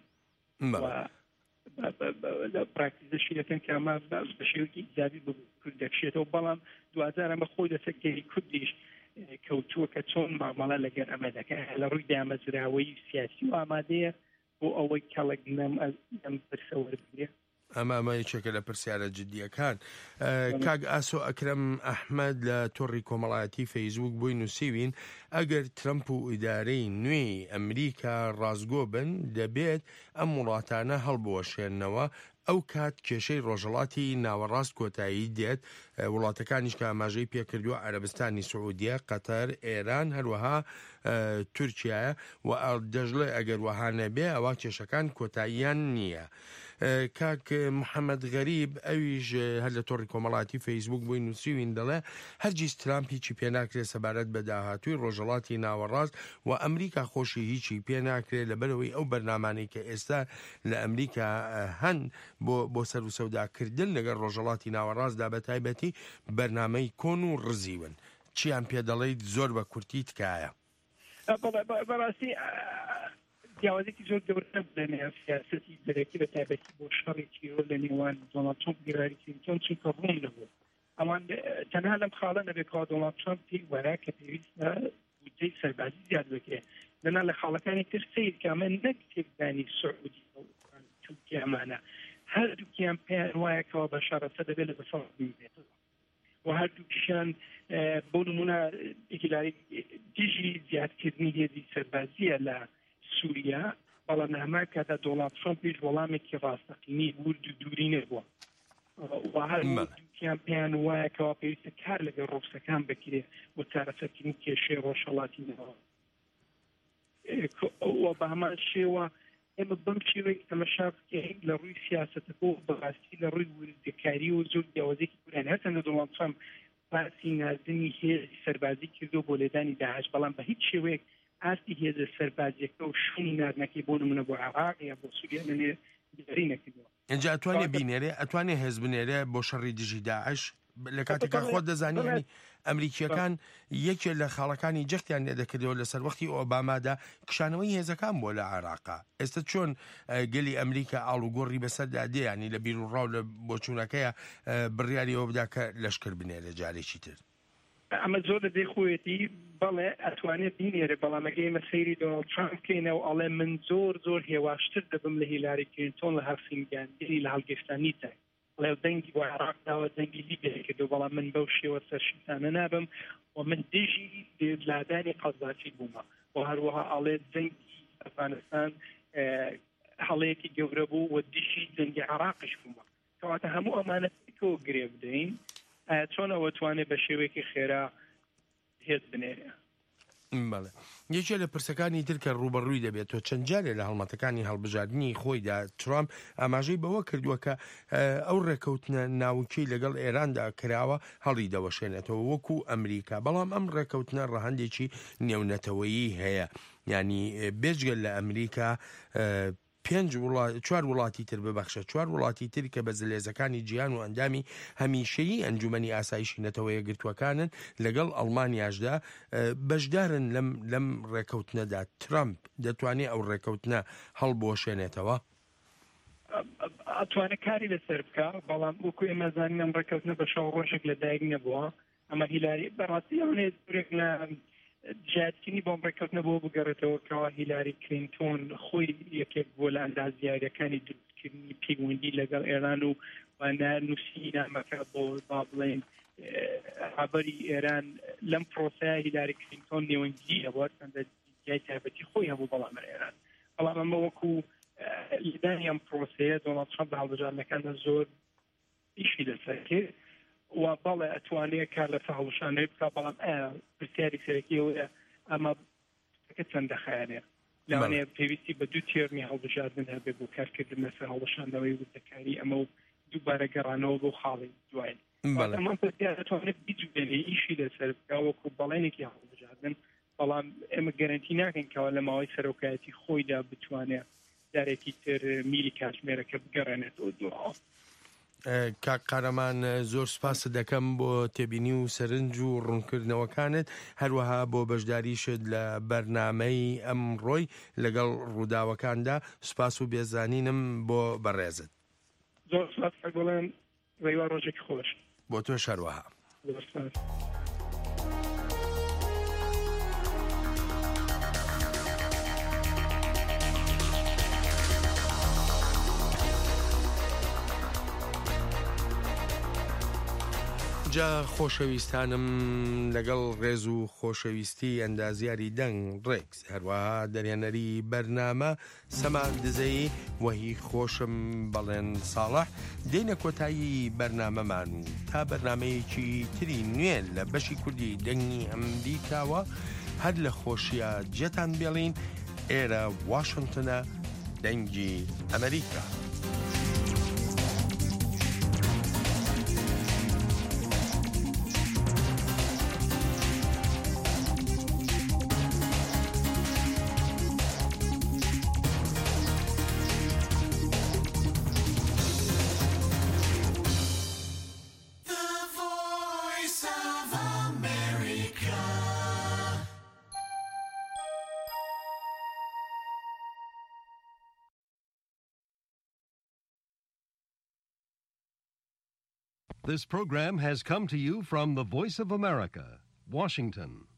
P: لە پراکتیزەشی دەکەن کە ئەمە بە شێوەیەکی ئیجابی کورد دەکشێتەوە، بەڵام دوازار ئەمە خۆی دەسەر گەلی کوردیش کەوتووە کە چۆن مامەڵە لەگەر ئەمە دەکەن لە ڕووی دامەزراوەی سیاسی و ئامادەیە بۆ ئەوەی کەڵک نەم پرسە وەربگرێت.
O: ئەمە یەکێکە لە پرسیارە جدیەکان. کاک ئاسۆ ئەکرەم ئەحمەد لە تۆڕی کۆمەڵایەتی فەیسبوک بۆی نووسیوین ئەگەر ترەمپ و ئیدارەی نوێی ئەمریکا ڕازگۆ بن دەبێت ئەم وڵاتانە هەڵبوەشێنەوە ئەو کات کێشەی ڕۆژهەڵاتی ناوەڕاست کۆتایی دێت وڵاتەکانیش کە ئاماژەی پێکردووە عەرەبستانی سعودیە، قەتەر، ئێران هەروەها تورکیایە و دەژڵێ ئەگەر وەها نەبێ ئەوە کێشەکان کۆتاییان نییە. کاک محەممەد غەریب ئەویش هەر لە تۆڕی کۆمەڵاتی فەیسبوک بۆی نووسیوین دەڵێ هەرگیز ترامپ هیچی پێ ناکرێت سەبارەت بە داهاتووی ڕۆژهەڵاتی ناوەڕاست و ئەمریکا خۆشی هیچی پێ ناکرێت لەبەرەوەی ئەو بەرنامانەی کە ئێستا لە ئەمریکا هەن بۆ سەر و سەوداکردن لەگەڵ ڕۆژهەڵاتی ناوەڕاستدا بە تایبەتی بەرنامەی کۆن و ڕزیون. چیان پێ دەڵێیت زۆر بە کورتی تکایە
P: بەڕاستی جیاوازێکی زۆر گەورە لە سیاسەتی دەرەکی بە تایبەتی بۆ شەڕی تیرۆ لە نێوان دۆناڵد ترامپ و هیلاری کلینتۆن چونکە ڕوون نەبوو ئەوان تەنها لەم خاڵە نەبێتەوە دۆناڵد ترامپ پێی وەرە کە پێویستە بودجەی سەربازی زیاد بکرێت لەنا لە خاڵەکانی تر سیر کە ئەمە نەک تێکدانی سعودی تورکیا ئەمانە هەردووکیان پێیان وایەکەوە بە شەڕەسە دەبێت لە بەسەڵ بێتەوە و هەردووکیشان بۆ نمونە هیلاری دژی زیادکردنی هێزی سەربازیە لە سووریا بەڵام لە هەمان کاتا دۆناڵد ترامپ پێش وەڵامێکی ڕاستەقینی ورد و دووری نەبووە و هەردووکیان پێیان وایەکەوە پێویستە کار لەگەڵ ڕۆکسەکان بکرێت بۆ چارەسەرکردنی کێشەی ڕۆژهەڵاتینەوە و بە هەمان شێوە ئێمە بەم شێوەیەک تەماشا بکەین لە ڕووی سیاسەتەکە و بەڕاستی لە ڕووی وردەکاری و زۆر جیاوازێکی گوران هەرچەندە دۆناڵد ترامپ باسی ناردنی هێزی سەربازی کردو بۆ لێدانی داعش بەڵام بە هیچ شێوەیەک ئاستی هێزە سەربازیەکە و شوونی ناردنەکەی بۆ نمونە بۆ عێراق یا بۆ سووریا لەنێ دیاری نەکردووە
O: اینجا ئەتوانێ بینێرێ ئەتوانێ هێز بنێرێ بۆ شەڕی دژی داعش لە کاتێکا خۆت دەزانانی ئەمریکیەکان یەکێ لە خاڵەکانی جەختیان لێدەکردەوە لەسەر وەختی ئۆبامادا کشانەوەی هێزەکان بۆ لە عێراقا ئێستا چۆن گەلی ئەمریکا ئاڵوگۆڕی بەسەردا دێیانی لە بیر و ڕاو لە بۆچوونەکەیە بڕیاریەوە بدا کە لەشکر بنێرە جارێکی تر
P: ئەمە زۆر لە دەیخۆیەتی بەڵێ ئەتوانێت بینێرە بەڵام ئەگەی مەسەیری دۆناڵد ترامپ بکەینەوە ئەڵێ من زۆر هێواشتر دەبم لە هیلاری کلینتۆن لە هەرفینگاندنی لە هەڵگەشتانی تای بڵێ دەنگی بۆ عێراقداوە دەنگی لیبیا کردو بەڵام من بەو شێوە سەرشتانە نابم و من دژی لادانی قەزاچی بوومە و هەروەها ئەڵێ دەنگی ئەفغانستان هەڵەیەکی گەورە بوو و دژی دەنگی عێراقش بوومە کەواتە هەموو ئەمانە تۆ گرێ بدەین چۆن ئەوە توانێت بە شێوەیەکی خێرا هێز بنێرە
O: بەڵێ یەکێ لە پرسەکانی تر کە ڕوبەڕووی دەبێت تۆ چەند جارێ لە هەڵمەتەکانی هەڵبژاردننی خۆیدا ترامپ ئاماژەی بەوە کردووە کە ئەو ڕێکەوتنە ناوچەی لەگەڵ ئێراندا کراوە هەڵی دەوەشێنێتەوە وەکو ئەمریکا بەڵام ئەم ڕێکەوتنە ڕەهەندێکی نێونەتەوەیی هەیە ینی بێجگەل لە ئەمریکا 4 وڵاتی تر ببەخشە 4 وڵاتی تر کە بە زلێزەکانی گیان و ئەندامی هەمیشەیی ئەنجومەنی ئاسایشی نەتەوەیە گرتوەکانن لەگەڵ ئەڵمانیاشدا بەشدارن لەم ڕێکەوتنەدا ترامپ دەتوانێت ئەو ڕێکەوتنە هەڵبۆشێنێتەوە
P: ئەتوانێت کاری لەسەر بکە بەڵام وەکو ئێمە زانین ئەم ڕێکەوتنە بە شەو ڕۆژێک لەدایک نەبووە ئەمە هیلاری بەڕاستی ئەوێت زۆرێک لە جاتینی بۆم ڕێکەوتنە بۆ بگەڕێتەوە کەوا هیلاری کلینتۆن خۆی یەکێک بۆ لە ئەندازیاریەکانی دروستکردنی پەیوەندی لەگەڵ ئێران و نووسی نامەکە بۆ با بڵێن ڕابەری ئێران لەم پرۆسەیە هیلاری کلینتۆن نێوەنگی ئەوە چەندە جای تایبەتی خۆی هەبوو بەڵام ئێران بەڵام ئەمە وەکو لەدانی ئەم پرۆسەیە دۆناڵد ترامپ بە هەڵبژاردنەکاندا زۆر ئیشی لەسەر کرد و بەڵێ ئەتوانێت کار لە هەڵوشانەوەی بکە بەڵام پرسیاری سەرەکیەوەیە ئەمە چەندە خیانێ لەوانەیە پێویستی بە 2 تێرمی هەڵبژاردن هەبێت بۆ کارکردن لەسەر هەڵوشاندنەوەی وردەکاری ئەمە و دووبارە گەڕانەوە بۆ خاڵی دوای ئەمان پرسیار دەتوانێت بیجوبێنێ ئیشی لەسەر بکە وەکو بەڵێنێکی هەڵبژاردن بەڵام ئێمە گەرانتی ناکەین کەەوە لە ماوەی سەرۆکایەتی خۆیدا بتوانێت جارێکی تر میری کاتژمێرەکە بگەڕێنێتەوە دووە
O: کاک قارەمان زۆر سپاس دەکەم بۆ تێبینی و سەرنج و ڕوونکردنەوەکانت هەروەها بۆ بەشداریشت لە بەرنامەی ئەم ڕۆی لەگەڵ ڕووداوەکاندا سپاس و بێزانینم بۆ بەڕێزت
P: زۆر سپاس بڵێن ڕێوا ڕۆژێکی خۆش
O: بۆ تۆ شەروەها جا خۆشەویستانم لەگەڵ ڕێز و خۆشەویستی ئەندازیاری دەنگ ڕێکس هەروەها دەرێنەری بەرنامە سەمان دزەی وەهی خۆشم بەڵێن ساڵح دێنە کۆتایی بەرنامەمان و تا بەرنمەیەکی تری نوێن لە بەشی کوردی دەنگی ئەمریکاوە هەر لە خۆشیە جێتان بێڵین ئێرە واشنگتنە دەنگی ئەمریکا.
Q: The Voice of America. This program has come to you from the Voice of America, Washington.